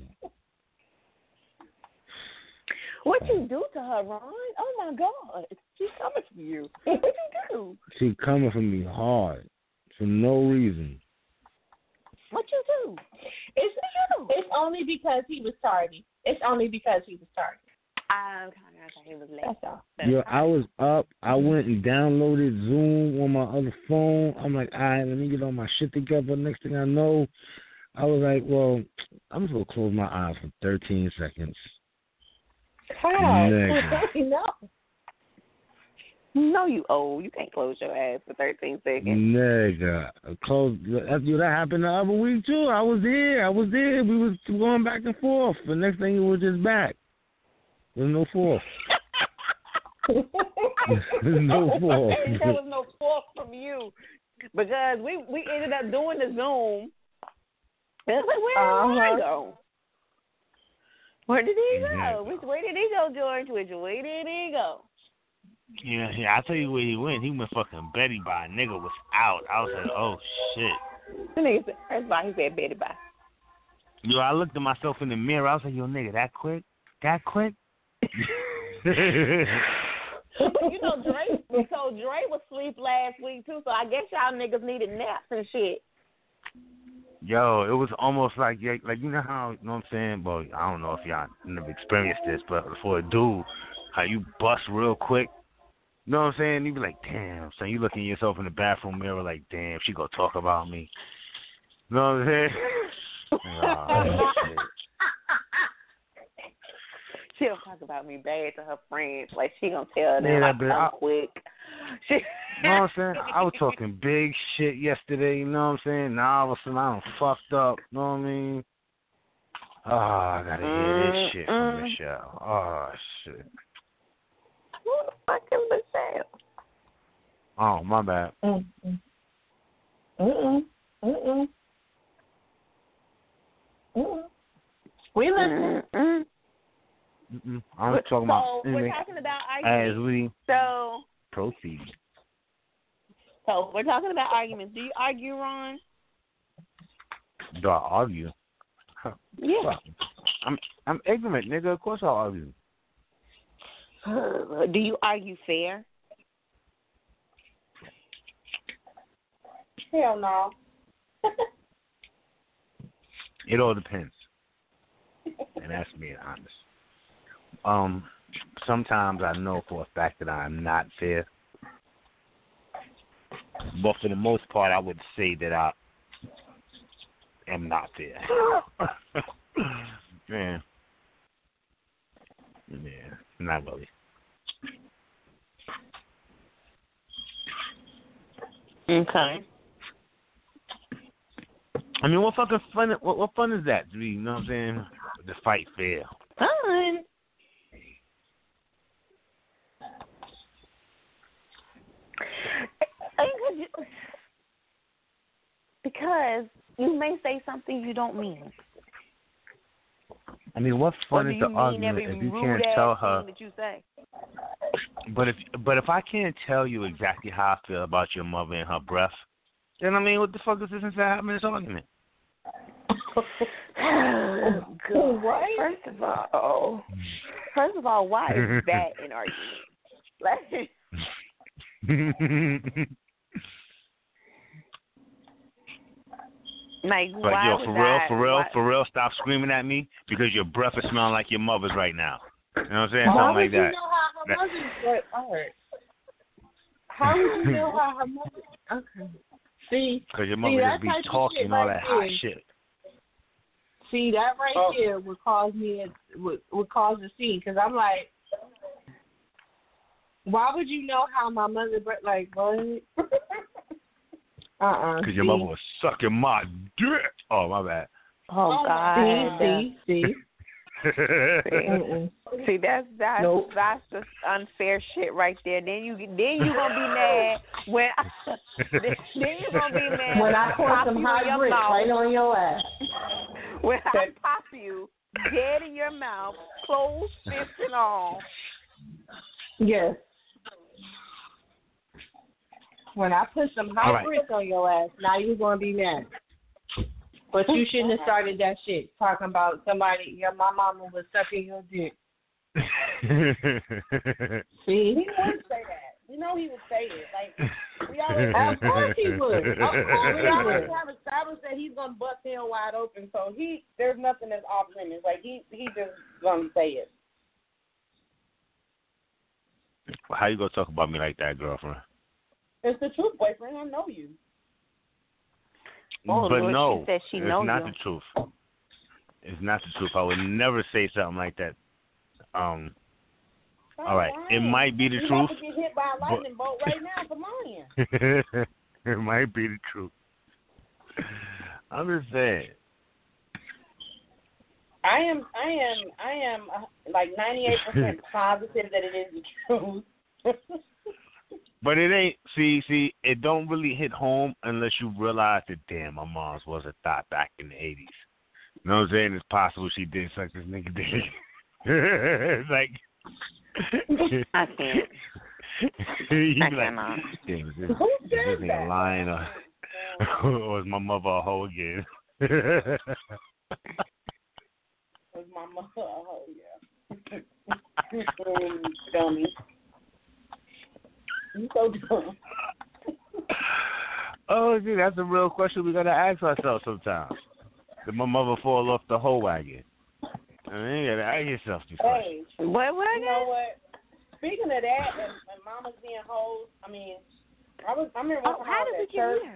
What you do to her, Ron? Oh my God, she's coming for you. What you do? She coming for me hard for no reason. What you do? It's it's only because he was tardy. It's only because he was tardy. I kind of thought he was late. That's all. Yo, I was up. I went and downloaded Zoom on my other phone. I'm like, all right, let me get all my shit together. Next thing I know, I was like, well, I'm just going to close my eyes for thirteen seconds. How? Nigga. No. No, you old. You can't close your ass for thirteen seconds. Nigga. Close. After that happened the other week, too. I was there. I was there. We was going back and forth. The next thing, it was just back. There's no forth. No fault. There was no fault from you because we we ended up doing the Zoom. And it's like, where Uh-huh. did he go? Where did he go? Exactly. Which way did he go, George? Which way did he go? Yeah, yeah. I tell you where he went. He went fucking Betty by. Nigga was out. I was like, oh shit. The nigga said, first of all, he said Betty bye. Yo, I looked at myself in the mirror. I was like, yo, nigga, that quick? That quick? But you know, Dre, so Dre was asleep last week too, so I guess y'all niggas needed naps and shit. Yo, it was almost like, yeah, like you know how, you know what I'm saying? Well, I don't know if y'all never experienced this, but for a dude, how you bust real quick, you know what I'm saying? You be like, damn. So you looking at yourself in the bathroom mirror like, damn, she gonna talk about me. You know what I'm saying? Oh, shit. She'll talk about me bad to her friends, like she gonna tell them Yeah, like but I'm I- quick. She, You know what I'm saying? I was talking big shit yesterday, you know what I'm saying? Now all of a sudden I'm fucked up, you know what I mean? Oh, I gotta hear this shit from Michelle. Oh, shit. Who the fuck is Michelle? Oh, my bad. Mm-mm. Mm-mm. Mm-mm. Mm-mm. We listen. Mm-mm. Mm-mm. I'm But- talking so about we're anything talking about as arguments. we So, proceed. so we're talking about arguments. Do you argue, Ron? Do I argue? Yeah. Fuck. I'm I'm ignorant, nigga. Of course I'll argue. Do you argue fair? Hell no. It all depends. And that's being honest. Um, sometimes I know for a fact that I'm not fair. But for the most part, I would say that I am not fair. Man. Yeah, not really. Okay. I mean, what fucking fun? What, what fun is that? To be, you know what I'm saying? To fight fair. Fun. Because you may say something you don't mean. I mean, what Or fun do is you the mean argument every if you rude can't ass tell her? thing that you say? But if but if I can't tell you exactly how I feel about your mother and her breath, then I mean, what the fuck is this inside having this argument? God. First of all, first of all, why is that an argument? Like, like But why yo, would for real, that, for real, why, for real, stop screaming at me because your breath is smelling like your mother's right now. You know what I'm saying? How Something would like you that. know how her That- mother's breath hurt? How would you know how her mother? Okay. See, Because your See, mother that just be type of talking shit all right that hot there. shit. see that right Oh. there would cause me a, would would cause a scene because I'm like, why would you know how my mother breath? Like what? Uh uh Because your mother was sucking my dick. Oh, my bad. oh, See, God. see, see. Mm-mm. See, that's that's Nope. that's just unfair shit right there. Then you then you gonna be mad when then, then you gonna be mad When I pour pop some you in hot your grits mouth. right on your ass. When I pop you dead in your mouth, closed fist and all. Yes. When I put some hot All right. grits on your ass, now you're gonna be mad. But you shouldn't have started that shit talking about somebody. Yeah, my mama was sucking your dick. See? He would say that. You know he would say it. Like we already, Of course he would. Of course we he already would. have established that he's gonna bust hell wide open. So he, there's nothing that's off limits. Like he, he just gonna say it. How you gonna talk about me like that, girlfriend? It's the truth, boyfriend. I know you. Oh, but Lord, no, she said she it's know not you. the truth. It's not the truth. I would never say something like that. Um, all right, it might be the you truth. about to get hit by a lightning bolt right now for lying. It might be the truth. I'm just saying. I am, I am, I am uh, like ninety-eight percent positive that it is the truth. But it ain't. See, see, it don't really hit home unless you realize that damn, my mom's was a thought back in the eighties. You know what I'm saying? It's possible she did suck this nigga dick. It's like I can't. you I be like, cannot. damn, is this, Who is said this nigga that? lying or, or is my mother a hoe again? Was my mother a hoe? Yeah. um, dummy. You so dumb. Oh, see, that's a real question we gotta ask ourselves sometimes. Did my mother fall off the hoe wagon? I mean, you gotta ask yourself these questions. Hey, What? What? you know what? Speaking of that, and, and mamas being hoes, I mean, I was. I remember one Oh, time I how was did at we get church.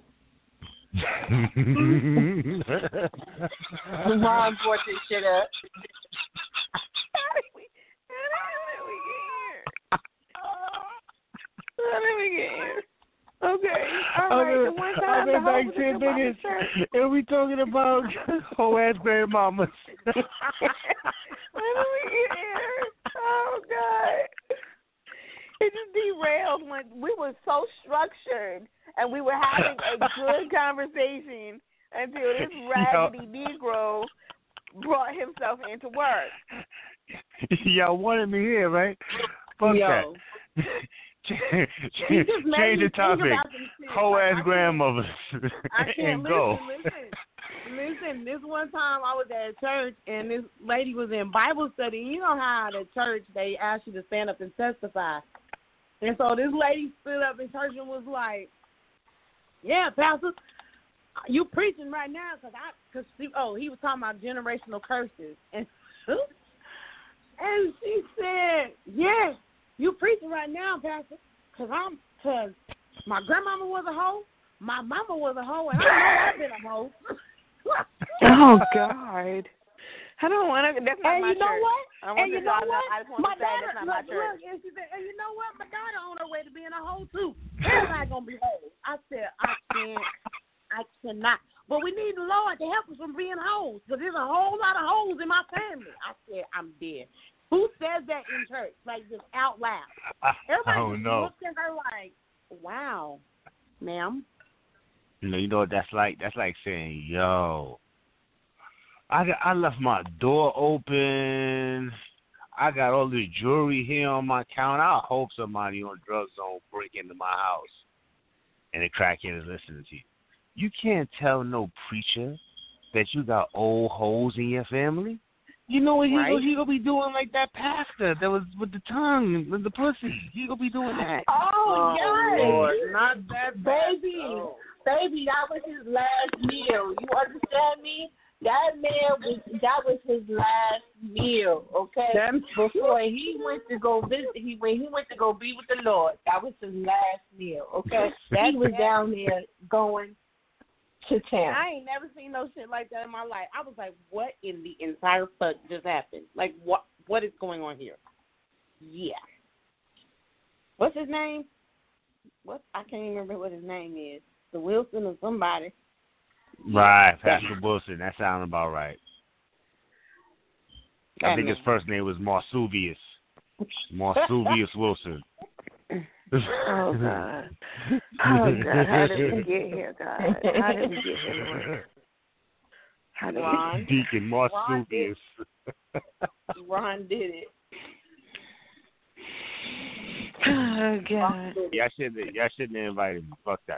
here? Ron brought this shit up. How did we? How did we get here? How did we get here? Okay. All right. The one time I've the been hoe like was ten at the minutes, church. and we talking about whole ass grandmamas. How did we get here? Oh God! It just derailed when we were so structured and we were having a good conversation until this raggedy Negro brought himself into work. Y'all wanted me here, right? Fuck Yo. that. He change just made change me the think topic. about some shit. Whole Like, I ass can't- grandmothers I can't and go. listen, listen, listen. This one time I was at church and this lady was in Bible study. You know how at church they ask you to stand up and testify, and so this lady stood up in church and was like, "Yeah, Pastor, you preaching right now because I, because oh he was talking about generational curses and and she said, yeah, you preaching right now, Pastor, because I'm because my grandmama was a hoe. My mama was a hoe, and I know I've been a hoe. Oh God! I don't want to. That's not And my you know church. what? I want And you to know know, what? I just want My to say daughter, that's not my look, church. look, and she said, and you know what? My daughter on her way to being a hoe too. Everybody gonna be hoes. I said, I can't, I cannot. But we need the Lord to help us from being hoes, because there's a whole lot of hoes in my family. I said, I'm dead. Who says that in church? Like just out loud. Everybody I don't just know. looks at her like, wow, ma'am. You know, you know what that's like? That's like saying, yo, I got, I left my door open. I got all this jewelry here on my counter. I hope somebody on drugs don't break into my house. And the crackhead is listening to you. You can't tell no preacher that you got old hoes in your family. You know what he Right. gonna, he gonna be doing like that pastor that was with the tongue, with the pussy. He gonna be doing that. Oh, yes. Lord, not that bad. Baby, Oh. baby, that was his last meal. You understand me? That man was that was his last meal, okay? That- Before he went to go visit, he when he went to go be with the Lord, that was his last meal, okay? He was down there going to town. I ain't never seen no shit like that in my life. I was like, what in the entire fuck just happened? Like, what what is going on here? Yeah. What's his name? What? I can't even remember what his name is. The Wilson or somebody. Right, Pastor Wilson. That sounds about right. I That think his man. first name was Marsuvius. Marsuvius Wilson. Oh God! Oh God! How did we get here, God? How did we get here, Lord? How did Ron. Deacon Marsuvius. Ron did it. we? Oh God! Y'all shouldn't, y'all shouldn't have invited me. Fuck that.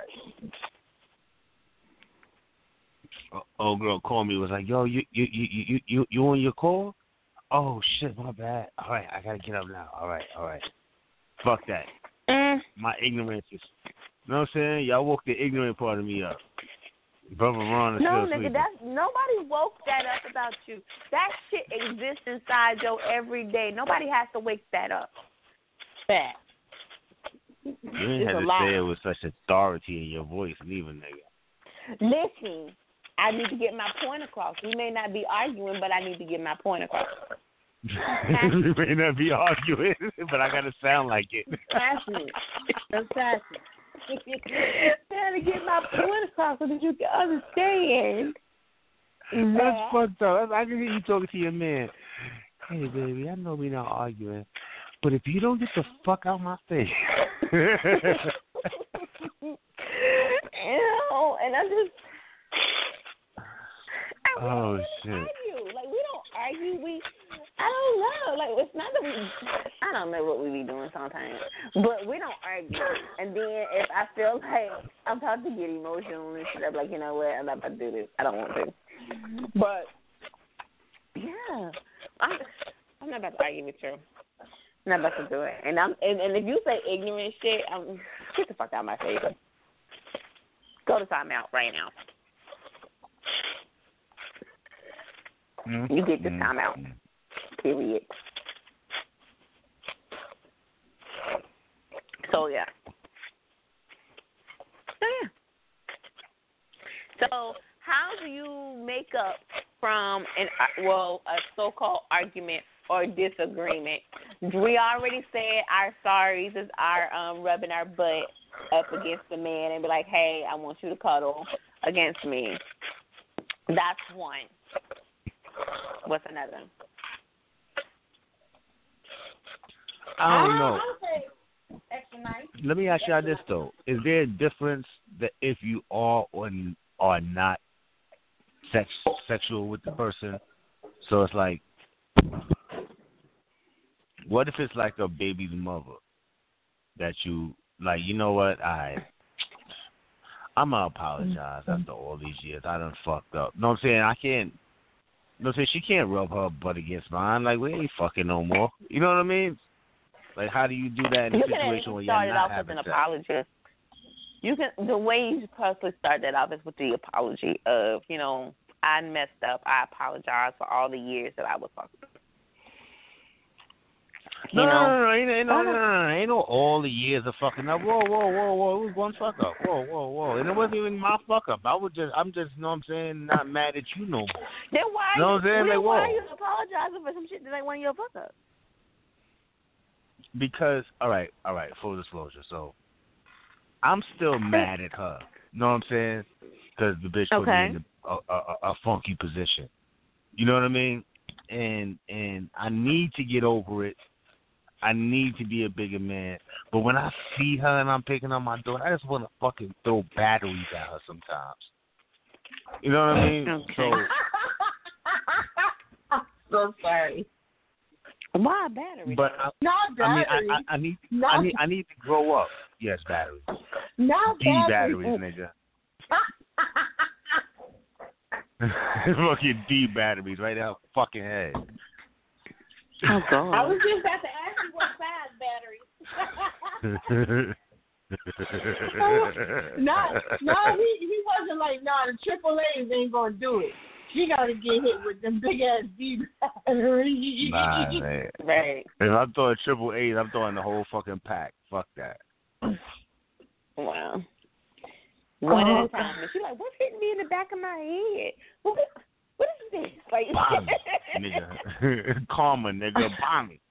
O- Old girl called me. Was like, yo, you you you you you you on your call? Oh shit, my bad. All right, I gotta get up now. All right, all right. Fuck that. Mm. My ignorance is. You know what I'm saying? Y'all woke the ignorant part of me up. Brother Ron is No, still nigga, sleeping. that's nobody woke that up about you. That shit exists inside your everyday. Nobody has to wake that up. Fact. You ain't It's had a to lie. say it with such authority in your voice, neither, nigga. Listen, I need to get my point across. We may not be arguing, but I need to get my point across. We may not be arguing, but I gotta sound like it. Passionate. That's passionate. I gotta get my point across so that you can understand. That's fucked up. I can hear you talking to your man. Hey, baby, I know we not arguing, but if you don't get the fuck out my face, know, and I just. I really Oh, don't shit. argue. Like, we don't argue. We, I don't know. Like, it's not that we, I don't know what we be doing sometimes, but we don't argue. And then if I feel like I'm about to get emotional and shit, I'm like, you know what, I'm not about to do this. I don't want to. But, yeah, I'm, I'm not about to argue with you. I'm not about to do it. And I'm, and, and if you say ignorant shit, I'm, get the fuck out of my face. Go to timeout right now. You get the time out. Period. So, yeah. So, yeah. So, how do you make up from, an well, a so-called argument or disagreement? We already said our sorries is our um, rubbing our butt up against the man and be like, hey, I want you to cuddle against me. That's one. What's another? I don't know. Extra nice. Let me ask y'all this though: is there a difference that if you are or are not sex sexual with the person? So it's like, what if it's like a baby's mother that you like? You know what? I I'm gonna apologize after all these years. I done fucked up. Know what I'm saying? I can't. No, say she can't rub her butt against mine. Like, we ain't fucking no more. You know what I mean? Like, how do you do that in a you situation where can you're start it not off having with an sex? apology. You can the way you personally start that off is with the apology of, you know, I messed up. I apologize for all the years that I was fucked up. You No, know? no, no, no, ain't, ain't, no, no, no, no, ain't no all the years of fucking up. Whoa, whoa, whoa, whoa, it was one fuck up. Whoa, whoa, whoa, and it wasn't even my fuck up. I was just, I'm just, you know what I'm saying, not mad at you no more. Then why, You know what I'm saying? then Like, why whoa. are you apologizing for some shit that ain't one of your fuck ups? Because, all right, all right, full disclosure. So, I'm still mad at her. You know what I'm saying? Because the bitch put Okay. me in a, a, a, a funky position. You know what I mean? And and I need to get over it. I need to be a bigger man. But when I see her and I'm picking up my daughter, I just want to fucking throw batteries at her sometimes. You know what I mean? Okay. So, I'm so sorry. Why battery? but I, Not I mean, battery. I, I, I need, Not, I need, I need to grow up. Yes, batteries. not D battery. batteries, nigga. Fucking D batteries right out fucking head. Oh, God. I was just about to ask you what size batteries. no, no, he he wasn't like, no, the triple A's ain't gonna do it. She gotta get hit with them big ass D batteries. Nah, man. Right. If I'm throwing triple A's, I'm throwing the whole fucking pack. Fuck that. Wow. One Oh, at a time. And she's like, what's hitting me in the back of my head? What, what is this? Like, Bomb me, nigga. Karma, nigga. Bomb me.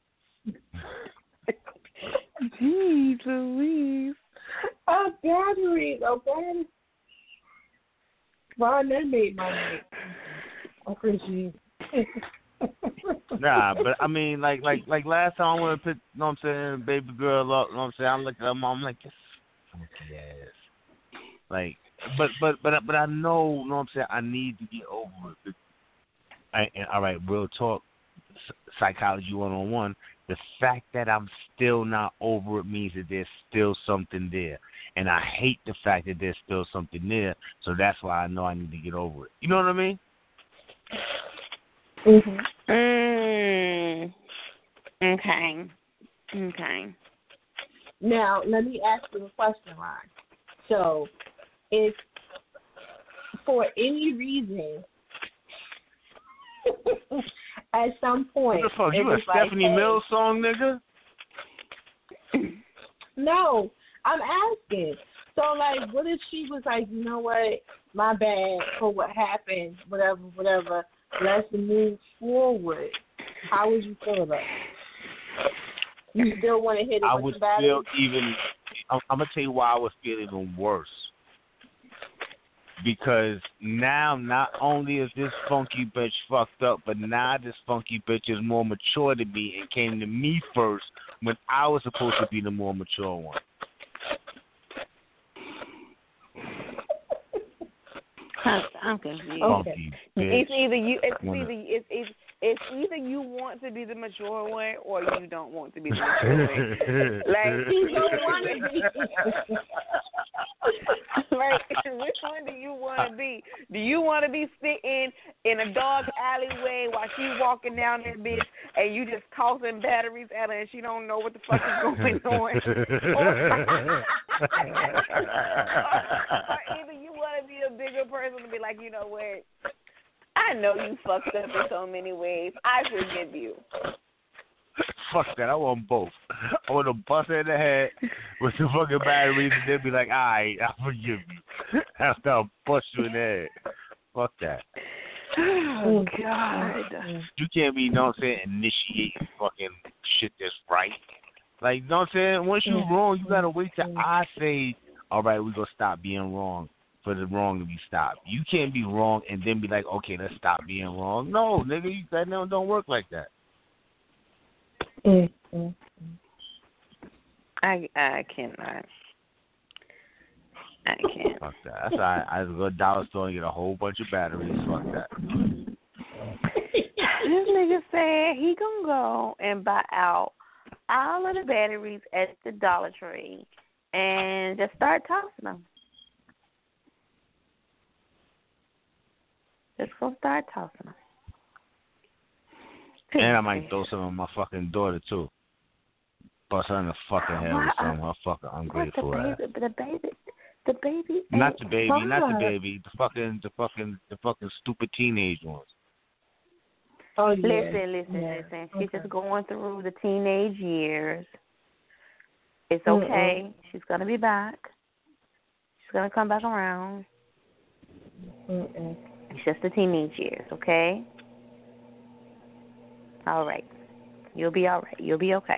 Jeez Louise. Oh, batteries. Oh, batteries. Ron, that made my night. I appreciate it. Nah, but I mean, like, like, like last time I went to pick, you know what I'm saying, baby girl up, you know what I'm saying. I'm looking at her mom, I'm like, this funky ass. Like, but, but, but, but I know, you know what I'm saying. I need to get over it. I, and, all right, real talk, psychology one on one. The fact that I'm still not over it means that there's still something there, and I hate the fact that there's still something there. So that's why I know I need to get over it. You know what I mean? Mm-hmm. Mm. Okay. Okay. Now, let me ask you a question, Ron. So, if for any reason, at some point, What the fuck? it You a was like, Stephanie hey, Mills song, nigga? No, I'm asking. So, like, what if she was like, you know what, my bad for what happened, whatever, whatever, let's move forward. How would you feel about it? You still want to hit it I with would the battery? feel even. I'm, I'm gonna tell you why I would feel even worse. Because now, not only is this funky bitch fucked up, but now this funky bitch is more mature than me and came to me first when I was supposed to be the more mature one. I'm, I'm confused. Okay. It's either you. It's Wanna- either it's, it's it's either you want to be the mature one or you don't want to be the mature one. Like You don't want to be. Like, which one do you want to be? Do you want to be sitting in a dark alleyway while she's walking down that bitch and you just tossing batteries at her and she don't know what the fuck is going on? Or, or either you want to be a bigger person and be like, you know what? I know you fucked up in so many ways. I forgive you. Fuck that. I want both. I want to bust her in the head with the fucking batteries and then be like, all right, I forgive you. After I bust you in the head. Fuck that. Oh, God. You can't be, you know what I'm saying, initiating fucking shit that's right. Like, you know what I'm saying? Once you're wrong, you got to wait till I say, all right, we're going to stop being wrong for the wrong to be stopped. You can't be wrong and then be like, okay, let's stop being wrong. No, nigga, you, that don't, don't work like that. Mm-hmm. I I cannot. I can't. Fuck that. That's all right. I just go to the dollar store and get a whole bunch of batteries. Fuck that. This nigga said he gonna go and buy out all of the batteries at the Dollar Tree and just start tossing them. Just go start tossing them. And I might throw some on my fucking daughter, too. Bust her in the fucking head with some. Her fucking ungrateful the ass. baby, the baby, the baby. Not the baby, ain't not the fun. baby. The fucking, the fucking, the fucking stupid teenage ones. Oh, yeah. Listen, listen, yeah. listen. She's Okay. just going through the teenage years. It's okay. Mm-mm. She's gonna be back. She's gonna come back around. Mm-mm. It's just the teenage years, okay? All right. You'll be all right. You'll be okay.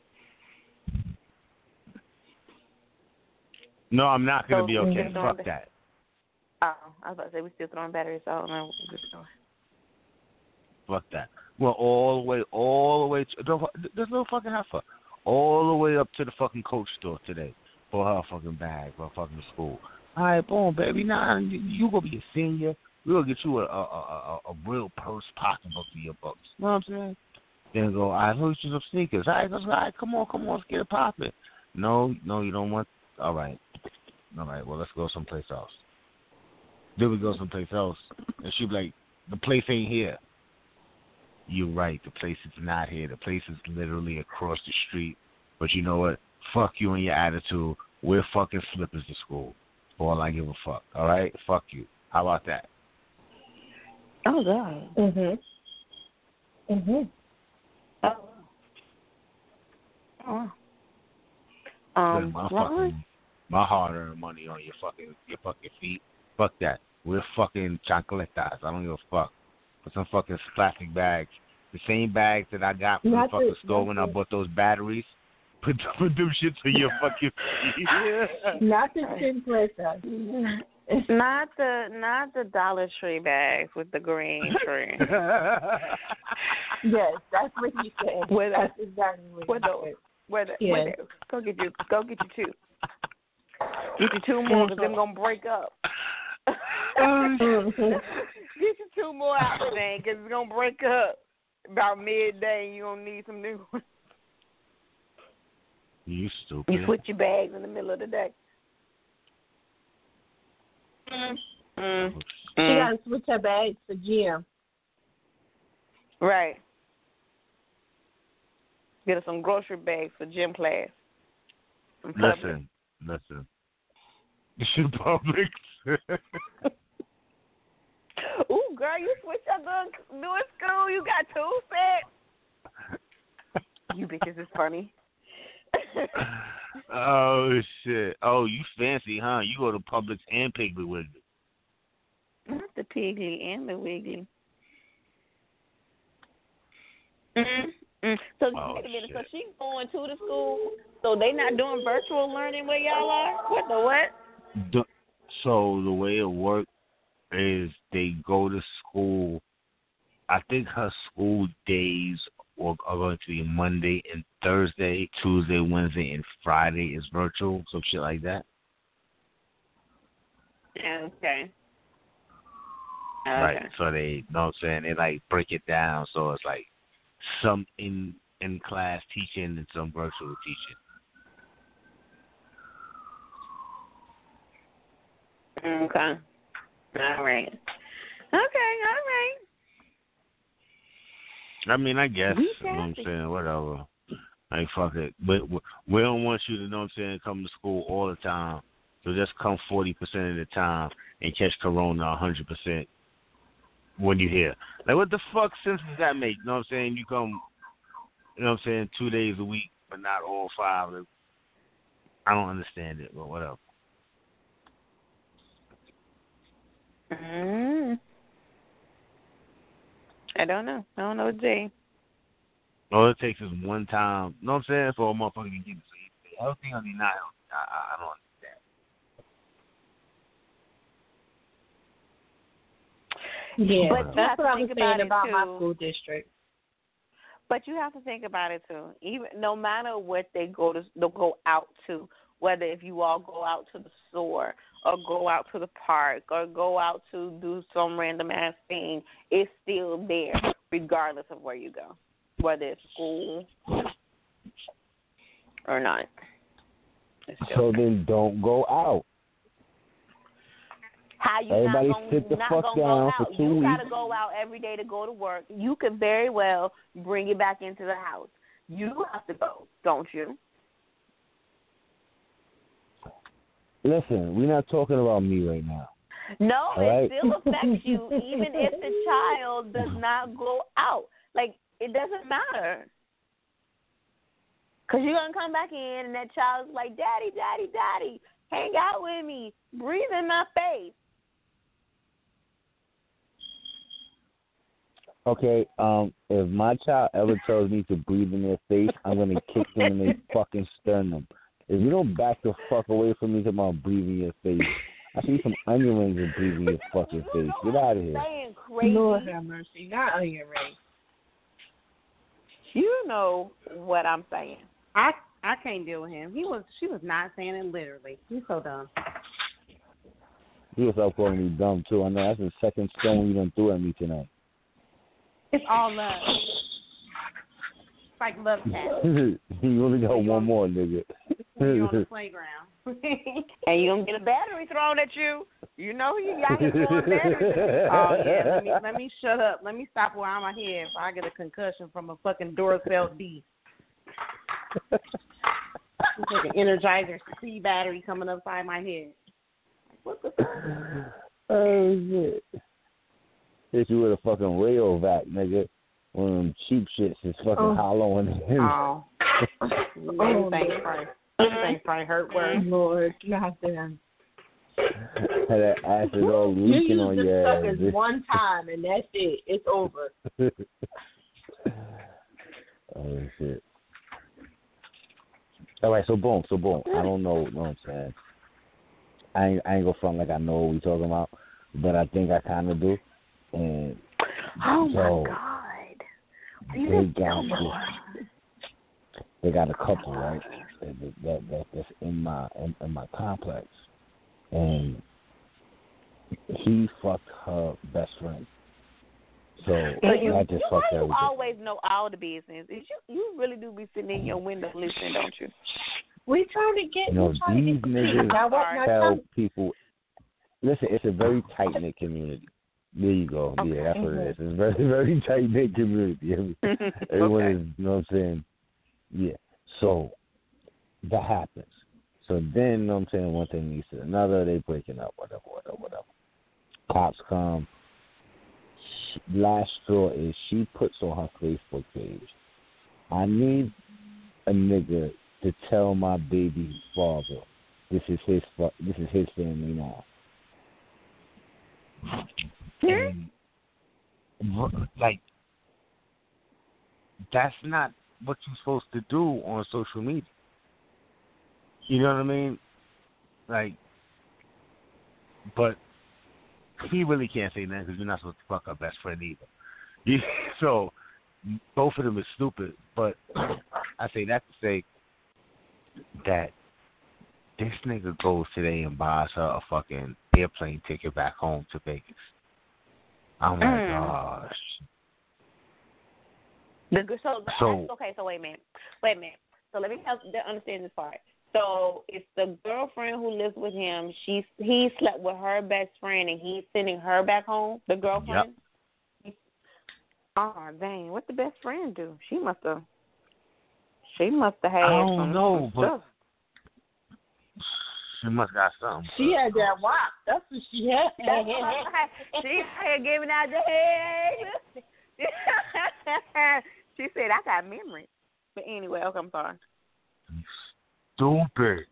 No, I'm not gonna So, be okay. mhm. Fuck that. Oh, I was about to say we're still throwing batteries. So I don't know what we're doing. Fuck that. Well, all the way, all the way. To, don't, there's no fucking heifer. All the way up to the fucking coach store today for her fucking bag for her fucking school. All right, boom, baby. Now you, you gonna be a senior. We'll get you a a, a, a, a real purse pocketbook for your books. You know what I'm saying? Then go, all right, let's get some sneakers. All right, let's, all right, come on, come on, let's get it popping. No, no, you don't want. All right, all right. Well, let's go someplace else. Then we go someplace else, and she be like, the place ain't here. You're right. The place is not here. The place is literally across the street. But you know what? Fuck you and your attitude. Wear fucking slippers to school. For all I give a fuck. All right? Fuck you. How about that? Oh, God. Mhm. Mhm. Oh. Oh. Um, Put my Ron? fucking, my hard-earned money on your fucking, your fucking feet. Fuck that. We're fucking chocolatas. I don't give a fuck. Put some fucking plastic bags. The same bags that I got from Not the fucking the- store not when the- I bought those batteries. Put, put them shits on your fucking feet. Not the Simplessa. Not the not the Dollar Tree bags with the green tree. Yes, that's what he said. With That's exactly what with he the- said. Where the, Yeah. where the, go get you go get you two. Get you two more because them gonna break up. Mhm. Get you two more out today because it's gonna break up about midday. You gonna need some new ones. You stupid. You switch your bags in the middle of the day. Mm. Mm. She Mm. got to switch her bags for gym. Right. Get her some grocery bags for gym class. Some Publix. Listen, listen. You should Publix. Ooh, girl, you switch up the new school. You got two sets. You bitches is funny. Oh shit! Oh, you fancy, huh? You go to Publix and Piggly Wiggly. Not the Piggly and the Wiggly. Mm-hmm. So Oh, wait a minute. So shit. she going to the school. So they not doing virtual learning where y'all are. What the what? The, so the way it works is they go to school. I think her school days are are going to be Monday and Thursday, Tuesday, Wednesday, and Friday is virtual, some shit like that. Okay. Okay. Like, so they, you know what I'm saying, they, like, break it down so it's, like, some in in class teaching and some virtual teaching. Okay. All right. Okay, all right. I mean, I guess, We you know what I'm happy. saying, whatever. Like, fuck it. But we we don't want you to, you know what I'm saying, come to school all the time. So just come forty percent of the time and catch corona one hundred percent when you here. Like, what the fuck sense does that make? You know what I'm saying? You come, you know what I'm saying, two days a week, but not all five. I don't understand it, but whatever. Mm. I don't know. I don't know, Jay. All it takes is one time, you know what I'm saying, for a motherfucker to get it. So everything on the not healthy. I, I, I don't understand. Yeah, But you that's have to what I think was about saying it, about my too. school district. But you have to think about it too. Even no matter what they go to, they'll go out to. Whether if you all go out to the store or go out to the park or go out to do some random ass thing, it's still there, regardless of where you go, whether it's school or not. It's still So then don't go out. How you Everybody not gonna, sit the not fuck gonna down go for out? two You weeks. gotta go out every day to go to work. You could very well bring it back into the house. You have to go, don't you? Listen, we're not talking about me right now. No, All it right? still affects you, even if the child does not go out. Like, it doesn't matter. Because you're going to come back in, and that child's like, Daddy, Daddy, Daddy, hang out with me. Breathe in my face. Okay, um, if my child ever tells me to breathe in their face, I'm going to kick them in their fucking sternum. If you don't back the fuck away from me talking about breathing your face, I see some onion rings and breathing your fucking face. Get out of here. Saying crazy. Lord have mercy, not onion rings. You know what I'm saying. I I can't deal with him. He was she was not saying it literally. He's so dumb. You was up calling me dumb, too. I know that's the second stone you done threw at me tonight. It's all love. It's like love cat. You only got one more, nigga. When you're on the playground. And you're going to get a battery thrown at you. You know you got to throw a battery. Oh yeah, let me let me shut up. Let me stop where I'm my head if I get a concussion from a fucking Duracell D. It's like an Energizer C battery coming upside my head. What the fuck? Oh shit! Hit you with a fucking Rayovac, nigga. One of them cheap shits is fucking Oh. hollow in the end. Oh, Oh, thing probably thing probably hurt worse. Lord, goddamn. Had that acid all You leaking use on the your ass. suckers one time, and that's it. It's over. Oh shit! All right, so boom, so boom. I don't know, you know what I'm saying. I ain't, I ain't gonna front like I know what we talking about, but I think I kind of do. And Oh, so my God. You they just got tell me. this, they got a couple, right? That, that, that that's in my in, in my complex, and he fucked her best friend. So So you, that just you, why fucked you everything. always know all the business? Is you you really do be sitting in your window listening, don't you? We trying to get. You know, we trying these to get niggas now, what, now, tell tell- people. Listen, it's a very tight knit community. There you go. Okay. Yeah, that's what it is. It's a very, very tight knit community. Everyone Okay. is, you know what I'm saying? Yeah. So that happens. So then, you know what I'm saying, one thing leads to another, they breaking up, whatever, whatever, whatever. Cops come. She, last straw is she puts on her Facebook page, I need a nigga to tell my baby's father this is his fa- this is his family now. And, like, that's not what you're supposed to do on social media. You know what I mean? Like, but he really can't say that because you're not supposed to fuck our best friend either. You, so both of them is stupid. But I say that to say that this nigga goes today and buys her a fucking airplane ticket back home to Vegas. Oh my Mm. gosh. The gr- so, the, So- okay, so wait a minute, wait a minute. So let me help to understand this part. So it's the girlfriend who lives with him. She's he slept with her best friend, and he's sending her back home. The girlfriend. Yep. Oh dang! What the best friend do? She must have. She must have had. I don't some, know, some but stuff. she must got something. She had that wop. That's what she had. That's what I had. She had giving out the head. She said, "I got memory." But anyway, okay, I'm sorry. Stupid.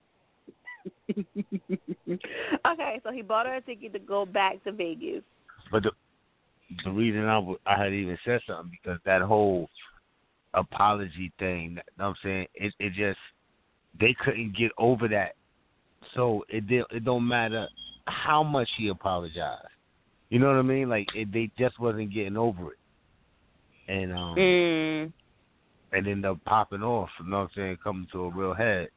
Okay, so he bought her a ticket to go back to Vegas. But the the reason I, w- I had even said something because that whole apology thing, you know what I'm saying, it it just they couldn't get over that. So it did, it don't matter how much he apologized. You know what I mean? Like it, they just wasn't getting over it. And um Mm. and ended up popping off, you know what I'm saying, coming to a real head.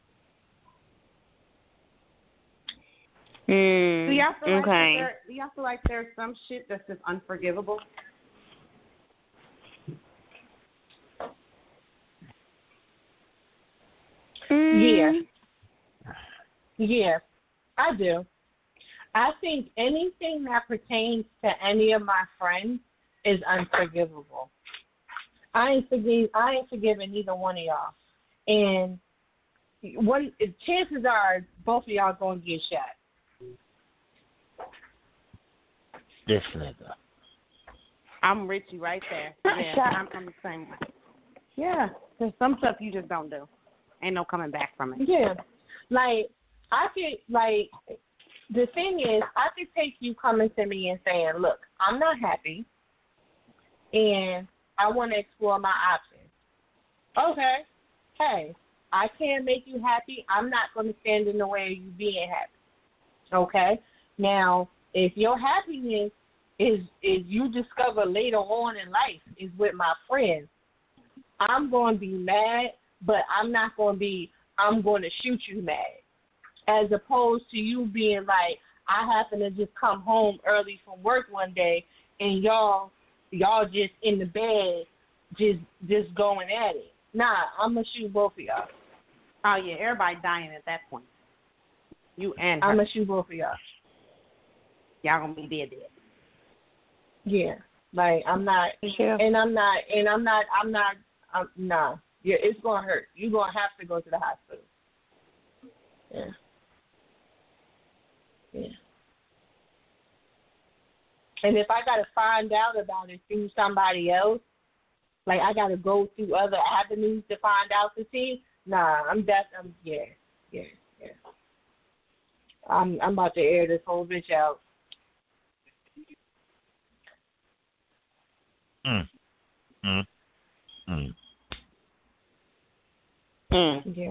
Mm. Do y'all feel like that okay. there, do y'all feel like there's some shit that's just unforgivable? Mm. Yeah. Yeah, I do. I think anything that pertains to any of my friends is unforgivable. I ain't forgive. I ain't forgiving either one of y'all. And one chances are both of y'all gonna get shot. This nigga. I'm Richie right there. Yeah, I'm, I'm the same way. Yeah, there's some stuff you just don't do. Ain't no coming back from it. Yeah, like I could like the thing is I could take you coming to me and saying, look, I'm not happy, and I want to explore my options. Okay, hey, I can't make you happy. I'm not going to stand in the way of you being happy. Okay, now if your happiness is is you discover later on in life is with my friends, I'm going to be mad, but I'm not going to be, I'm going to shoot you mad. As opposed to you being like, I happen to just come home early from work one day and y'all y'all just in the bed just just going at it. Nah, I'm going to shoot both of y'all. Oh, yeah, everybody dying at that point. You and her. I'm going to shoot both of y'all. Y'all going to be dead dead. Yeah. Like, I'm not, Yeah. and I'm not, and I'm not, I'm not, I'm, nah. Yeah, it's going to hurt. You're going to have to go to the hospital. Yeah. Yeah. And if I got to find out about it through somebody else, like I got to go through other avenues to find out to see, nah, I'm that, I'm, yeah, yeah, yeah. I'm, I'm about to air this whole bitch out. Mm. Mm. Mm. Mm. Yeah.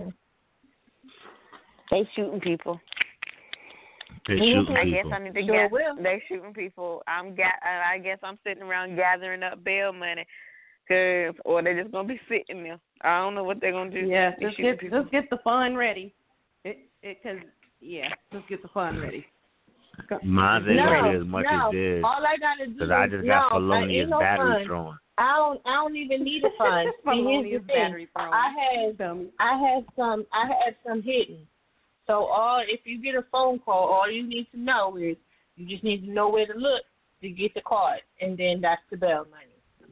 They shooting people. They shooting I people. guess I need to Sure get. will. They shooting people. I'm ga- uh, I guess I'm sitting around gathering up bail money, cause or they're just gonna be sitting there. I don't know what they're gonna do. Yeah, They just shooting get people. just get the fun ready. It it cause yeah, just get the fun ready. Mine's ain't No, ready as much no. as theirs. All I gotta do Because I is just no, got I- felonious ain't no battery fun. throwing. I don't. I don't even need a fun. See, here's the Felonious thing. battery throwing. I had. Dummy. I had some. I had some hidden. So all if you get a phone call, all you need to know is you just need to know where to look to get the card, and then that's the bail money.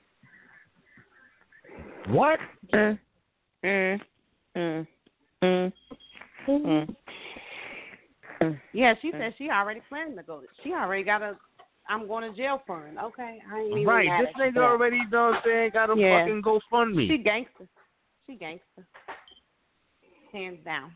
What? Mm. Mm. Mm. Mm. Mm. Mm. Yeah, she said she already planning to go. She already got a I'm going to jail fund. Okay, I ain't even Right, mad this at nigga that. already, you know what I'm saying, got a Yeah. fucking GoFundMe. She gangster. She gangster. Hands down.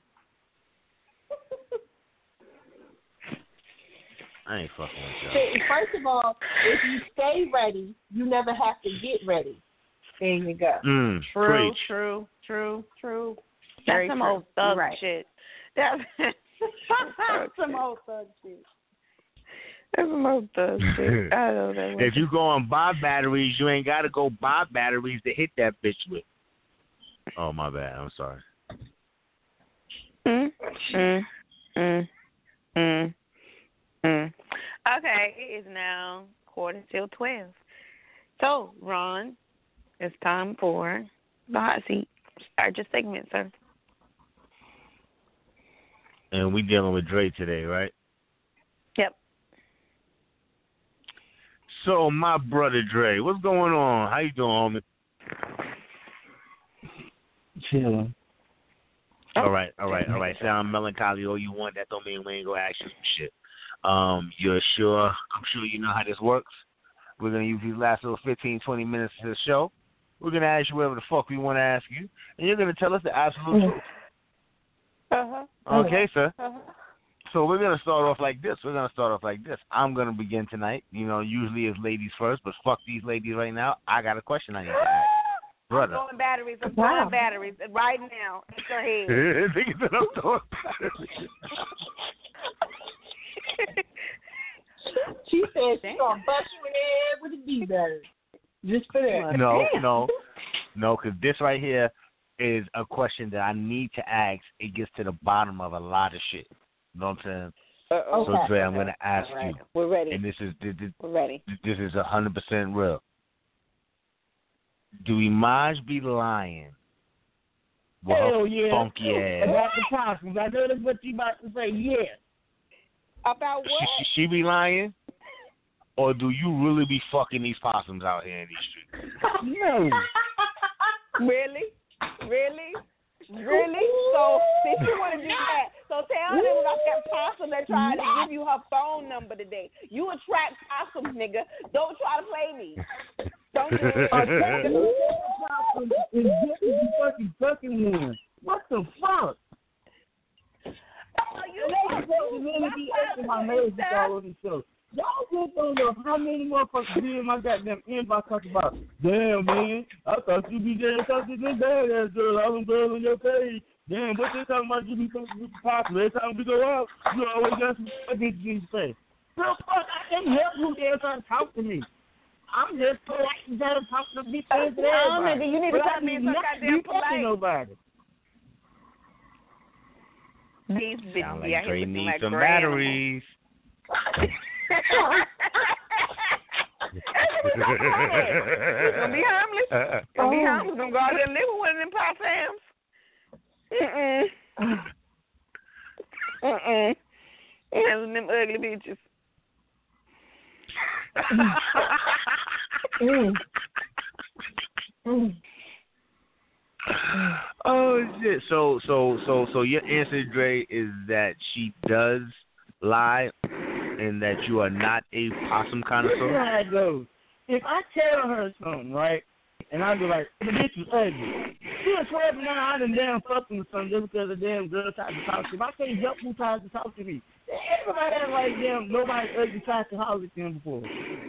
I ain't fucking with See, y'all. first of all, if you stay ready, you never have to get ready. There you go. Mm, True, preach. true, true, true. That's Very some true. old thug You're right. shit. That's Some old thug shit. that's some old thug shit. I know that one. If you go and buy batteries, you ain't got to go buy batteries to hit that bitch with. Oh, my bad. I'm sorry. Mm, mm, mm, mm, mm. Okay, it is now quarter till twelve. So, Ron, it's time for the hot seat. Start your segment, sir. And we dealing with Dre today, right? Yep. So, my brother Dre, what's going on? How you doing, homie? Chilling. All right, all right, all right. Sound melancholy all you want. That don't mean we ain't gonna ask you some shit. Um, you're sure? I'm sure you know how this works. We're gonna use these last little fifteen, twenty minutes of the show. We're gonna ask you whatever the fuck we want to ask you, and you're gonna tell us the absolute truth. Uh-huh. Okay, sir. Uh-huh. So we're going to start off like this. We're going to start off like this. I'm going to begin tonight. You know, usually it's ladies first, but fuck these ladies right now. I got a question I need to ask. Brother. I'm throwing batteries. I'm throwing wow. batteries right now. It's your head. Nigga said I'm throwing batteries. She said she's going to bust you in the head with a D battery. Just for that. No, no. No, because this right here is a question that I need to ask. It gets to the bottom of a lot of shit. You know what I'm saying? Uh-oh. So, Dre, I'm going to ask right. you. We're ready. And this is this, this, We're ready. This is one hundred percent real. Do Imaj be lying? With Hell her yeah. funky ass. About the possums. I know that's what you about to say. Yeah. About what? She, she, she be lying? Or do you really be fucking these possums out here in these streets? No. Really? Really? Really? So, since you want to do that, so tell them about that possum that tried to give you her phone number today. You attract possums, nigga. Don't try to play me. Don't do it. It's just you fucking fucking one. What the fuck? Oh, you really be asking my nerves with all of this show. Y'all just don't know how many motherfuckers be in my goddamn inbox talking about, damn, man, I thought you be there talking to this badass girl, all them girls on your page. Damn, what they talking about you be talking to popular. Every time we go out, you always got some fucking things to say. The fuck, I can't help who they're trying to talk to me. I'm just polite and trying to talk to me friends and everybody. Nigga, you need to stop being so goddamn polite. Nobody. These bitches Sound be like out Dre here needs like some grand batteries. Gonna be harmless. Gonna be harmless. Gonna go out there and live with one of them possums. Mm-mm. Mm-mm. And them ugly bitches. mm. Mm. Oh shit! So so so so your answer, Dre, is that she does lie, and that you are not a possum connoisseur. This is how it goes. If I tell her something, right, and I be like, the bitch is ugly. She'll swear me now I done damn fucking with something just because the damn girl tried to talk to me. I can't help who tries to talk to me. Everybody has like damn nobody ugly tried to holler at them before.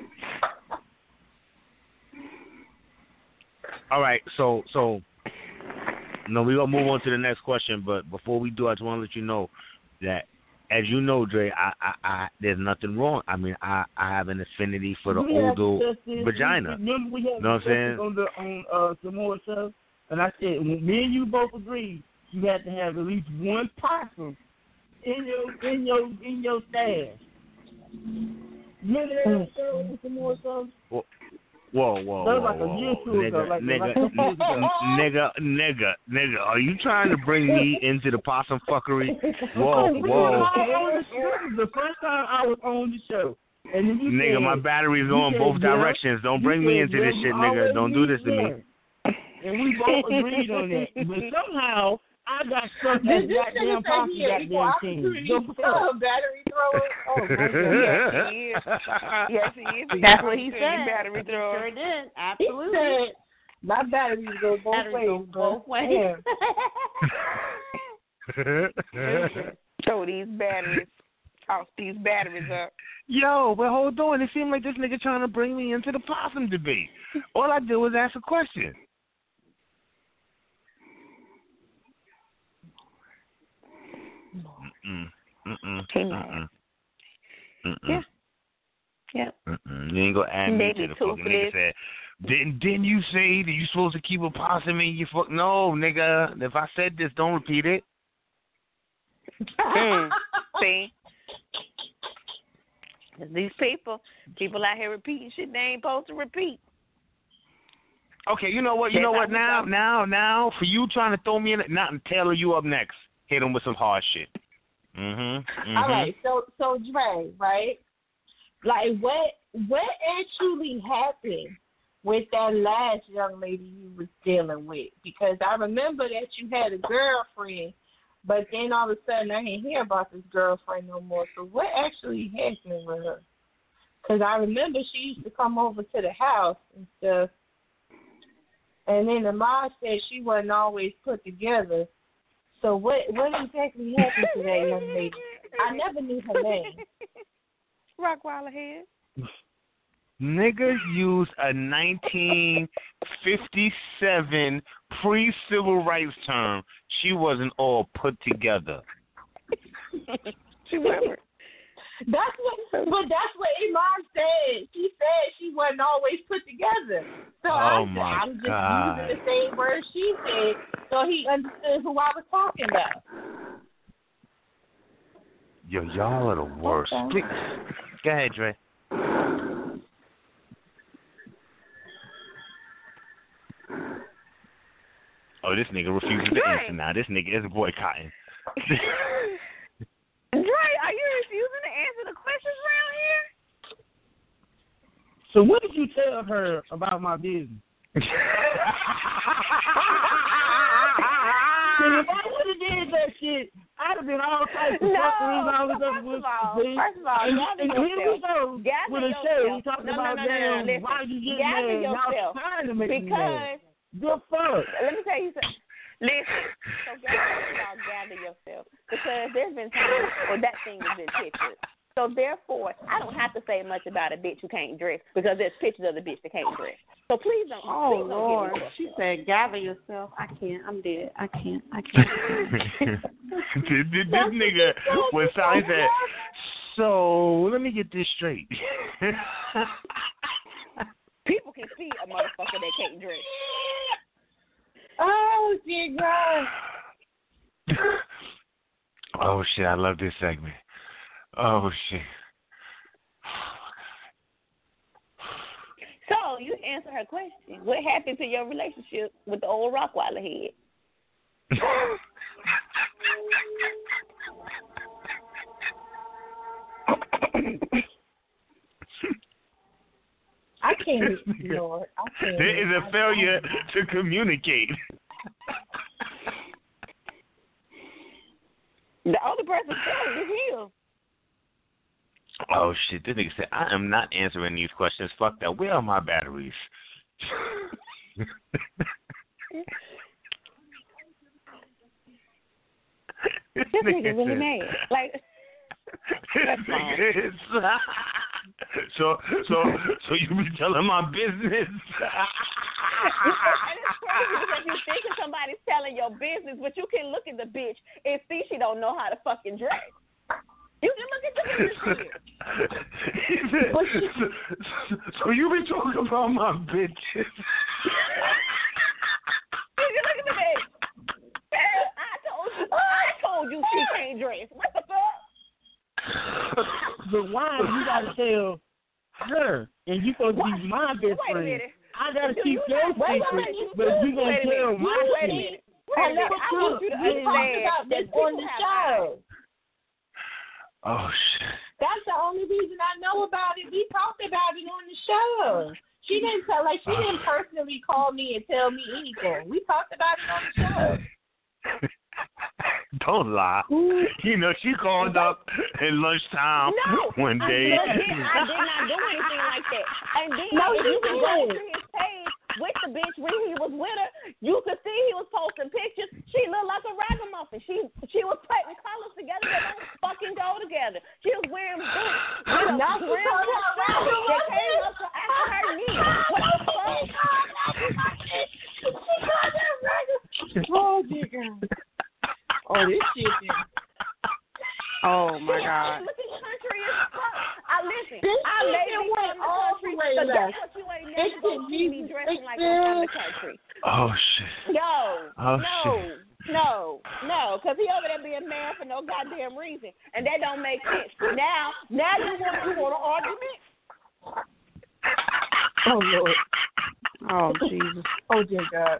All right, so so. No, we're going to move on to the next question, but before we do, I just want to let you know that, as you know, Dre, I, I, I there's nothing wrong. I mean, I, I have an affinity for the we older vagina. Remember we had you know what I'm saying? On the on uh, some more show, and I said, when me and you both agreed, you had to have at least one possum in your in your in your stash. Remember that show on some more show? Well, Whoa, whoa, that was whoa, like whoa, a year whoa. ago, Nigga, like, nigga, like two years ago. nigga, nigga, nigga, are you trying to bring me into the possum fuckery? Whoa, whoa. This is the first time I was on the show. And then you Nigga, said, my battery's going said, both yeah, directions. Don't bring me into this shit, nigga. Don't do this to me. And we both agreed on that. But somehow, I got stuck in This that goddamn possum goddamn team. Battery thrower. Oh my God. Yes, he is. That's what he said. Battery thrower. Sure did. He Absolutely. said, my batteries go both Batteries ways. go both ways. Throw these batteries. Toss these batteries up. Yo, but hold on. It seemed like this nigga trying to bring me into the possum debate. All I did was ask a question. Mm-mm. Mm-mm. Mm-mm. Mm-mm. Yeah. Yep. Mm-mm. You ain't gonna add me Maybe to the fucking nigga toothless. said, didn't, didn't you say that you supposed to keep a possum in your fuck? No, nigga. If I said this, don't repeat it. Mm. See? These people, people out here repeating shit they ain't supposed to repeat. Okay, you know what? You know what? Now, now, now, for you trying to throw me in it, not Taylor, you up next. Hit him with some hard shit. Mhm. Mm-hmm. All right. So, so Dre, right? Like, what, what actually happened with that last young lady you was dealing with? Because I remember that you had a girlfriend, but then all of a sudden I didn't hear about this girlfriend no more. So what actually happened with her? Because I remember she used to come over to the house and stuff. And then the mom said she wasn't always put together. So what what exactly happened to that young lady? I never knew her name. Rockweiler head. Niggas use a nineteen fifty-seven pre-civil rights term. She wasn't all put together. She wasn't. That's what, but that's what Iman said. She said she wasn't always put together. So oh I'm, my I'm just God. using the same word she said, so he understood who I was talking about. Yo, y'all are the worst. Okay. Please. Go ahead, Dre. Oh, this nigga refuses to Dre. answer now. This nigga is boycotting. Dre, are you refusing to answer the questions around here? So what did you tell her about my business? Because if I would have did that shit, I'd have been all types of No, fuckeries and all this so other first of stuff. all, first of all, and, gather and here we yourself. go Gather with a yourself. show. We talking No, no, about no, no, no, damn, listen. why you get Gather mad? Y'all yourself. trying to make me Because, mad. Good fuck. let me tell you something. Listen, so gather, y'all gather yourself. Because there's been times where that thing has been pictured. So therefore, I don't have to say much about a bitch who can't dress because there's pictures of the bitch that can't dress. So please don't. Oh, please don't Lord. get me She said, gather yourself. I can't. I'm dead. I can't. I can't. this, this, this nigga was silent. Said, so let me get this straight. People can see a motherfucker that can't dress. Oh, dear God. Oh, shit. I love this segment. Oh, shit. So you answer her question. What happened to your relationship with the old Rockweiler head? I can't, Lord. I can't. There is a failure to communicate. The other person telling is him. Oh, shit. This nigga said, I am not answering these questions. Fuck that. Where are my batteries? This nigga really mad. Like, that's fine. so, so, so you be telling my business? And it's crazy because you thinking somebody's telling your business, but you can look at the bitch and see she don't know how to fucking dress. You can look at the bitch and see it. so, so, so you be talking about my bitches? You can look at the bitch. I told you. I told you she can't dress. What the fuck? But why you gotta tell her and you supposed to be my best Wait a friend? minute. I gotta Do keep you your not- wait a secret, minute. but you gonna Wait a tell minute. my Wait a shit. minute. Wait a minute. I want you to We talked understand about that this on people the have show. eyes. Oh, shit. That's the only reason I know about it. We talked about it on the show. She didn't tell, like, she didn't personally call me and tell me anything. We talked about it on the show. Don't lie. You know, she called up at lunchtime No, one day. I did, I did not do anything like that. And then No, if you you can go did. to his page with the bitch when he was with her, you could see he was posting pictures. She looked like a ragamuffin. She she was putting colors together that don't fucking go together. She was wearing boots with a Now she brim called her a that ragamuffin. came up to after her knee. What the fuck? She called her ragamuffin. Oh, dear God. Oh, this shit is. Oh, my God. Looking country as fuck. I listen. This I shit may done be went from the all country, the way but left. that's what you ain't It's never gonna see me Jesus. dressing It's like I'm from the this. country. Oh, shit. No, Oh, no, shit. No, no, because he over there being mad for no goddamn reason, and that don't make sense. Now, now you want you want an argument? Oh Lord. Oh Jesus. Oh dear God.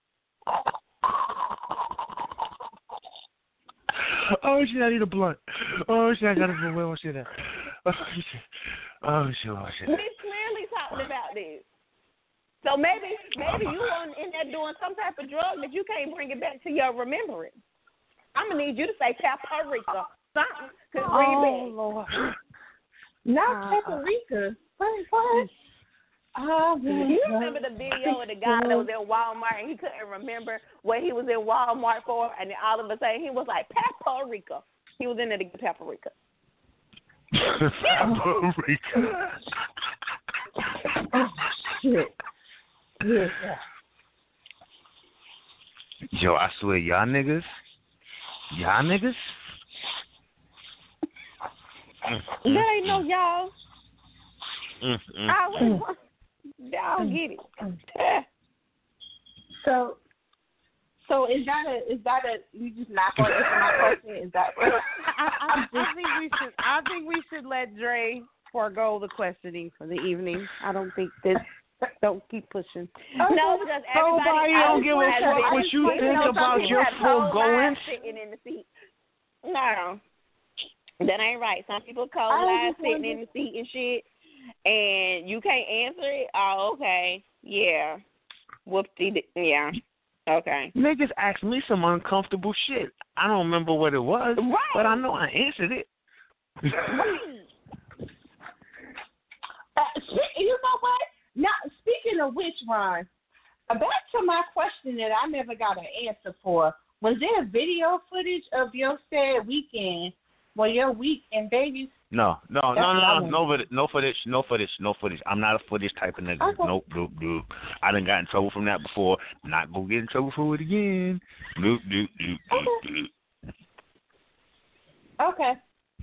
Oh shit! I need a blunt. Oh shit! I gotta go. Where was shit at? Oh shit! Oh shit! Oh shit! We clearly talking about this. So maybe, maybe you on in there doing some type of drug that you can't bring it back to your remembrance. I'm gonna need you to say paprika, something, cause bring Oh it back. Lord. Not paprika. What? What? Oh, You remember the video of the guy that was in Walmart and he couldn't remember what he was in Walmart for, and then all of a sudden he was like paprika. He was in there to get paprika. Paprika. Oh shit. Yeah. Yo, I swear, y'all niggas, y'all niggas. There ain't no y'all. Mm, mm, I was, y'all get it. So, so is that a is that a you just not going to answer my question? Is that what? I, I, I think we should. I think we should let Dre forego the questioning for the evening. I don't think that. Don't keep pushing. No, because everybody Nobody don't give a has fuck been- what you you think know, some about people your have cold foregoings. lives sitting in the seat. No, that ain't right. Some people cold I lives just sitting wonder- in the seat and shit, and you can't answer it. Oh, okay, yeah, whoopsie, yeah, okay. Niggas asked me some uncomfortable shit. I don't remember what it was, Right. but I know I answered it. Uh, shit, you know what? Now, speaking of which, Ron, uh, back to my question that I never got an answer for. Was there video footage of your said weekend, well, your week in Vegas? No, no, no, That's what I no, want. no, vid- no footage, no footage, no footage. I'm not a footage type of nigga. Okay. Nope, nope, nope. I done got in trouble from that before. Not gonna get in trouble for it again. Nope, nope, nope, nope, nope. Okay.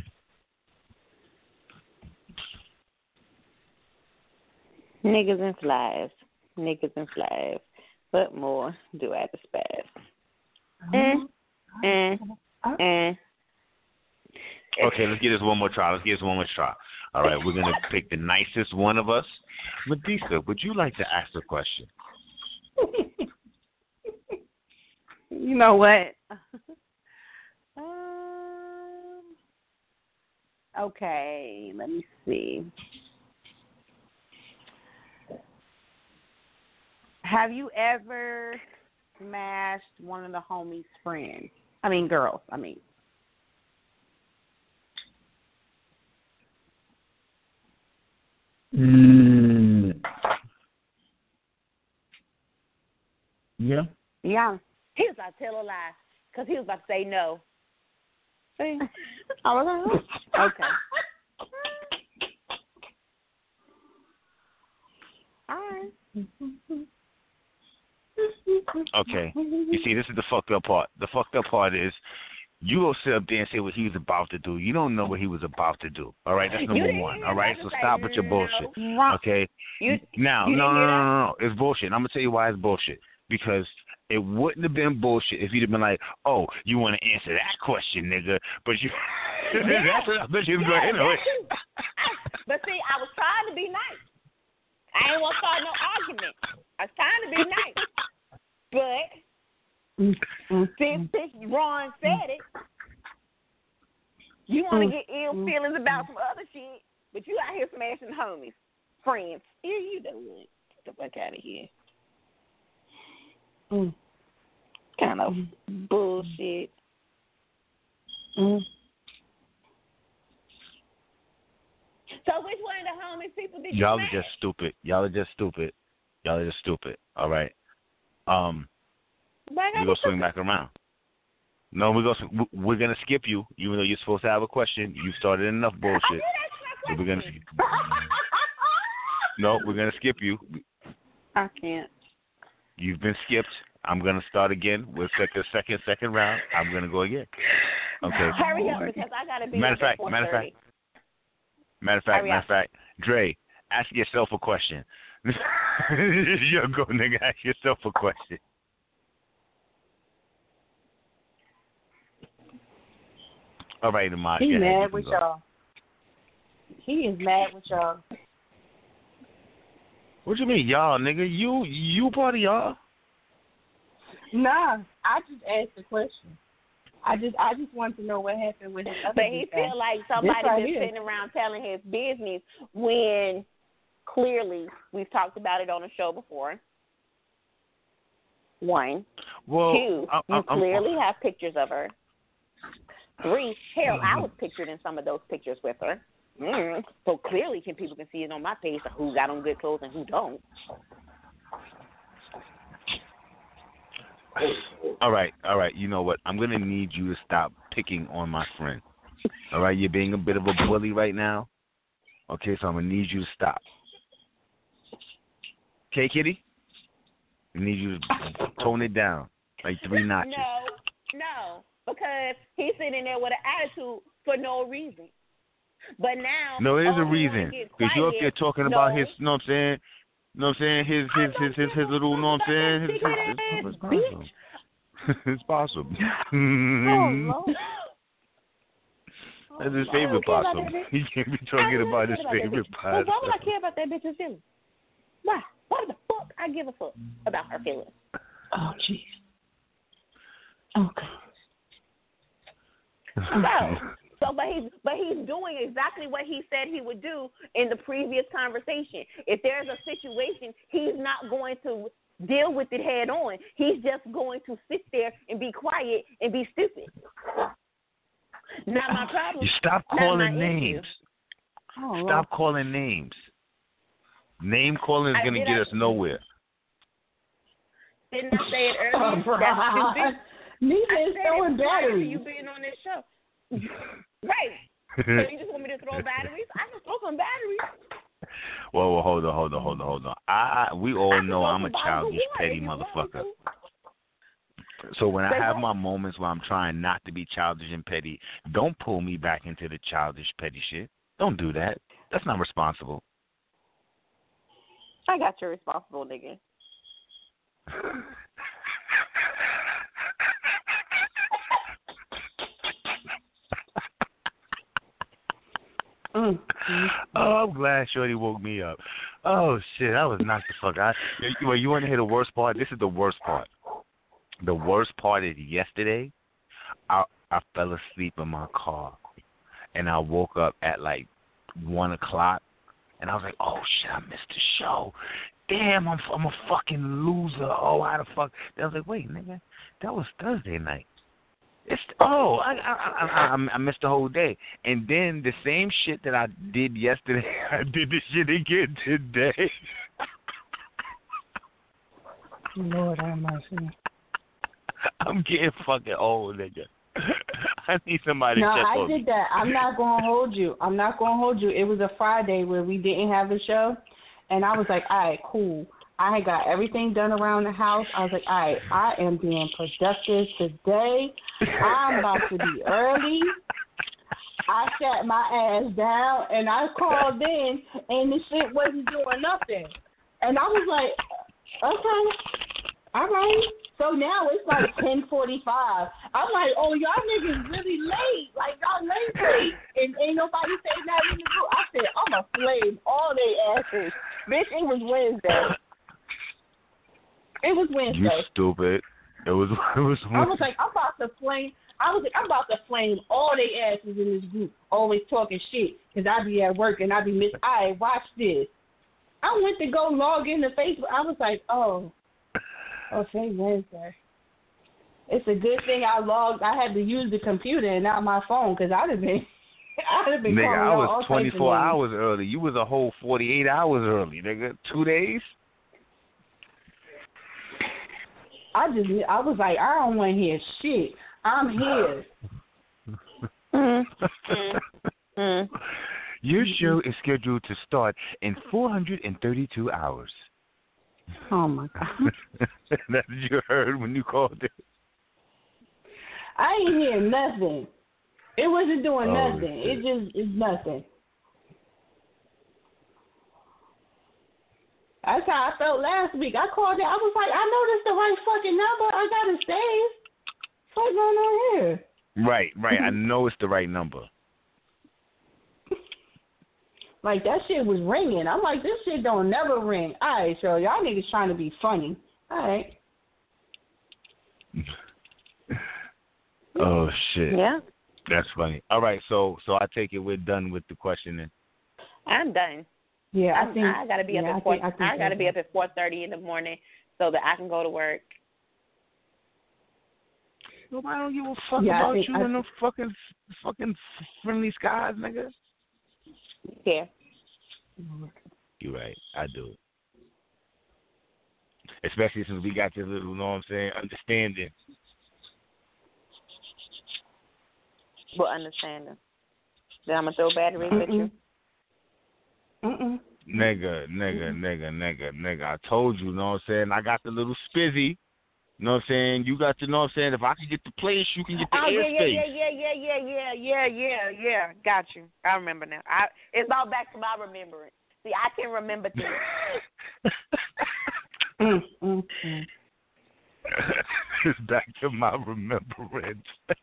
Niggas and flies, niggas and flies. What more do I despise? Eh, eh, eh. Okay, let's get this one more try. Let's get this one more try. All right, we're gonna pick the nicest one of us. Medusa, would you like to ask a question? You know what? um, okay, let me see. Have you ever smashed one of the homies' friends? I mean, girls. I mean. Mm. Yeah. Yeah. He was about to tell a lie because he was about to say no. See? I was like, okay. All right. Okay. You see, this is the fucked up part. The fucked up part is you go sit up there and say what he was about to do. You don't know what he was about to do. All right, that's number didn't one. hear All right, him so say stop with your no. bullshit. Okay. You, Now, you no, didn't no, hear no, that? no, no. It's bullshit. And I'm gonna tell you why it's bullshit. Because it wouldn't have been bullshit if you'd have been like, "Oh, you want to answer that question, nigga?" But you, that's what I bet you was Yeah, going anyway. that's true. But see, I was trying to be nice. I ain't want to start no argument. I was trying to be nice. But since, since Ron said it, you want to get ill feelings about some other shit, but you out here smashing homies, friends. Yeah, you know what? Get the fuck out of here. Mm. Kind of bullshit. Mm. So which one of the homies people did you Y'all are smash? just stupid. Y'all are just stupid. Y'all are just stupid. All right. Um, Like, we I go was swing back around. No, we go. We're gonna skip you, even though you're supposed to have a question. You started enough bullshit. I did ask my So we're gonna. question. No, we're gonna skip you. I can't. You've been skipped. I'm gonna start again. We'll take a second, second round. I'm gonna go again. Okay. Hurry up because I gotta be. Matter of up at fact, matter of fact, four thirty. matter of fact, Hurry matter up. of fact, Dre, ask yourself a question. You go, nigga. Ask yourself a question. All right, Amadi. He go ahead, mad you with can go. y'all. He is mad with y'all. What you mean, y'all, nigga? You you part of y'all? Nah, I just asked the question. I just I just want to know what happened with his other But he big guy. feel like This somebody right been here. sitting around telling his business when clearly we've talked about it on the show before. One. Well, Two, I, I, you I'm- clearly have pictures of her. Three, hell, I was pictured in some of those pictures with her. Mm. So clearly can people can see it on my page of who got on good clothes and who don't. All right, all right. You know what? I'm going to need you to stop picking on my friend. All right? You're being a bit of a bully right now. Okay, so I'm going to need you to stop. Okay, Kitty? I need you to tone it down like three notches. No, no, because he's sitting there with an attitude for no reason. But now, No, it is oh, a he reason. wanna get Because you're up there quiet. talking No. about his, you know what I'm saying? You know what I'm saying? His, his, his, his, his little, you know what I'm saying? His, his, his, his, Bitch. it's possible. Oh, Lord. That's his I favorite don't care about possum. that bitch. He can't be I talking don't about care his about that favorite bitch. 'Cause why would I possum. care about that bitch's feelings? Why? Why the fuck I give a fuck about her feelings? Oh, jeez. Okay. So, so, but he's but he's doing exactly what he said he would do in the previous conversation. If there's a situation, he's not going to deal with it head on. He's just going to sit there and be quiet and be stupid. Not my problem. You stop Not calling my names. issue. Oh, Stop calling names. Name calling is I- going to did get I- us nowhere. Didn't I say it Oh, earlier? That's stupid. Nita I is said throwing it prior to batteries. you being on this show. Right. So you just want me to throw batteries? I can throw some batteries. Well, well, hold on, hold on, hold on, hold on. I, I we all I can know throw I'm a some bottles of childish, water petty if you want motherfucker. to. So when I Say have what? my moments where I'm trying not to be childish and petty, don't pull me back into the childish, petty shit. Don't do that. That's not responsible. I got you responsible, nigga. Mm. Oh, I'm glad Shorty woke me up. Oh shit, I was knocked the fuck out. You, well, you want to hear the worst part? This is the worst part. The worst part is yesterday. I I fell asleep in my car, and I woke up at like one o'clock, and I was like, oh shit, I missed the show. Damn, I'm I'm a fucking loser. Oh, how the fuck? I was like, wait, nigga, that was Thursday night. It's oh, I I, I I I missed the whole day, and then the same shit that I did yesterday, I did this shit again today. Lord have mercy. I'm getting fucking old, nigga. I need somebody No, to check I on me. did that. I'm not gonna hold you. I'm not gonna hold you. It was a Friday where we didn't have the show, and I was like, all right, cool. I had got everything done around the house. I was like, all right, I am being productive today. I'm about to be early. I sat my ass down, and I called in, and the shit wasn't doing nothing. And I was like, okay, all right. So now it's like ten forty-five. I'm like, oh, y'all niggas really late. Like, y'all late, late. And ain't nobody saying nothing in the group. I said, I'm a flame all they asses. Bitch, it was Wednesday. It was Wednesday. You stupid. It was it was. I was like, I'm about to flame. I was like, I'm about to flame all they asses in this group, always talking shit, because I be at work and I be miss. I watch this. I went to go log into Facebook. I was like, oh, okay, Wednesday. It's a good thing I logged. I had to use the computer and not my phone, because I'd have been, I'd have been Nigga, calling I y'all was all types of twenty-four names. hours early. You was a whole forty-eight hours early, nigga. Two days. I just, I was like, I don't want to hear shit. I'm here. Mm. Mm. Mm. Your show is scheduled to start in four hundred thirty-two hours. Oh my God. That's what you heard when you called it. I ain't hear nothing. It wasn't doing Oh, nothing. shit. It just it's nothing. That's how I felt last week. I called it. I was like, I know this the right fucking number. I gotta save. What's going on here? Right, right. I know it's the right number. Like, that shit was ringing. I'm like, this shit don't never ring. All right, so y'all niggas trying to be funny. All right. Oh, shit. Yeah. That's funny. All right, so so I take it we're done with the questioning. I'm done. Yeah, I I'm, think I gotta be yeah, up I at four. think, I, think I gotta so. be up at four thirty in the morning so that I can go to work. Nobody don't give a fuck Yeah, I about think- you I in the fucking fucking friendly skies, nigga. Yeah. You're right. I do. Especially since we got this little, you know what I'm saying, understanding. But understanding. Then I'm gonna throw batteries at you. Mm-mm. Nigga, nigga, nigga, nigga, nigga. I told you, you know what I'm saying? I got the little spizzy. You know what I'm saying? You got to know what I'm saying? If I can get the place, you can get the Oh yeah, yeah, airspace. yeah, yeah, yeah, yeah, yeah, yeah, yeah, yeah. Got you. I remember now. I it's all back to my remembrance. See, I can remember things. Mm, mm, mm. It's back to my remembrance.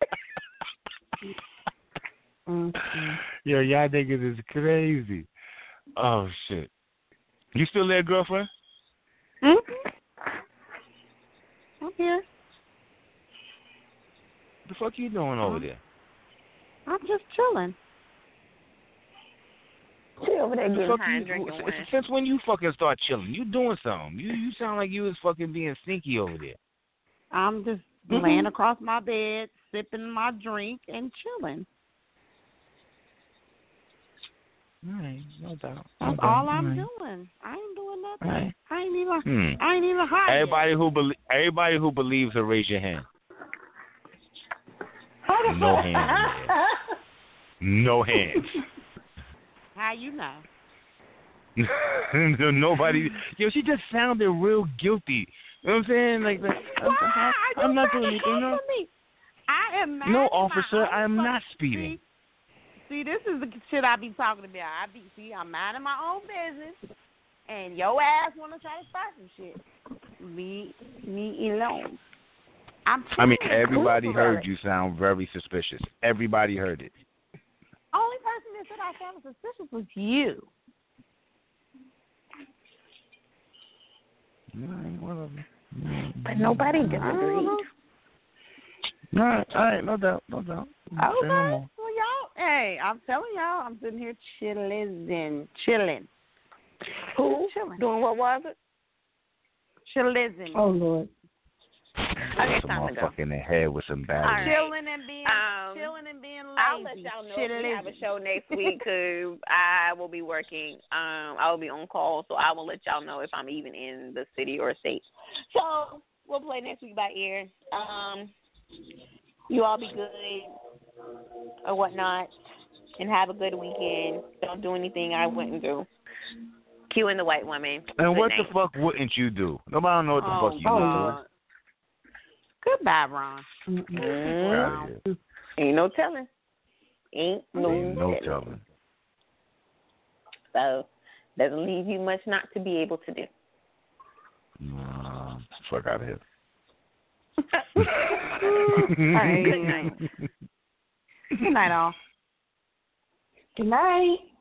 mm, mm. Yo, y'all niggas is crazy. Oh, shit. You still there, girlfriend? Mm-hmm. I'm here. The fuck you doing over there? I'm just chilling. She over there The getting fuck high you, and drinking since, wine. since when you fucking start chilling? You doing something. You you sound like you was fucking being sneaky over there. I'm just Mm-hmm. laying across my bed, sipping my drink, and chilling. All right, no doubt. That's Okay, all I'm right. doing. I ain't doing nothing. Right. I ain't even. Hmm. I ain't even high yet. Everybody who bel everybody who believes her, raise your hand. No hands. No hands. How you know? No, Nobody. Yo, she just sounded real guilty. You know what I'm saying? Like, like I'm, Why I'm, are I'm you not trying doing to anything. No, come for me? I am mad no, at my officer, own I am fuck- not speeding. See, see, this is the shit I be talking about. I be see, I'm minding my own business, and your ass want to try to start some shit. Leave me alone. I'm. I mean, chilling. everybody Cool. heard you sound very suspicious. Everybody heard it. Only person that said I sounded suspicious was you. All right, whatever. But nobody disagreed. All right, all right, no doubt, no doubt. Okay. Say no more. Well, y'all, hey, I'm telling y'all, I'm sitting here chilling, chilling. Who? Chilling. Doing what was it? Chilling. Oh, Lord. Okay, Some time to go. motherfucker in the head with some All batteries. right. Chilling and being, Um, chilling and being lazy. I'll let y'all know if we have a show next week because I will be working. Um, I will be on call, so I will let y'all know if I'm even in the city or state. So we'll play next week by ear. Um, you all be good or whatnot, and have a good weekend. Don't do anything I wouldn't do. Q and the white woman. And Good what night. the fuck wouldn't you do? Nobody know what the Oh, fuck you oh, would Lord. Goodbye, Ron. Mm-mm. do. Mm, Out of here. ain't no telling. Ain't no, Ain't no telling. telling. So doesn't leave you much not to be able to do. Nah, fuck out of here. All right. Good night. Good night, all. Good night.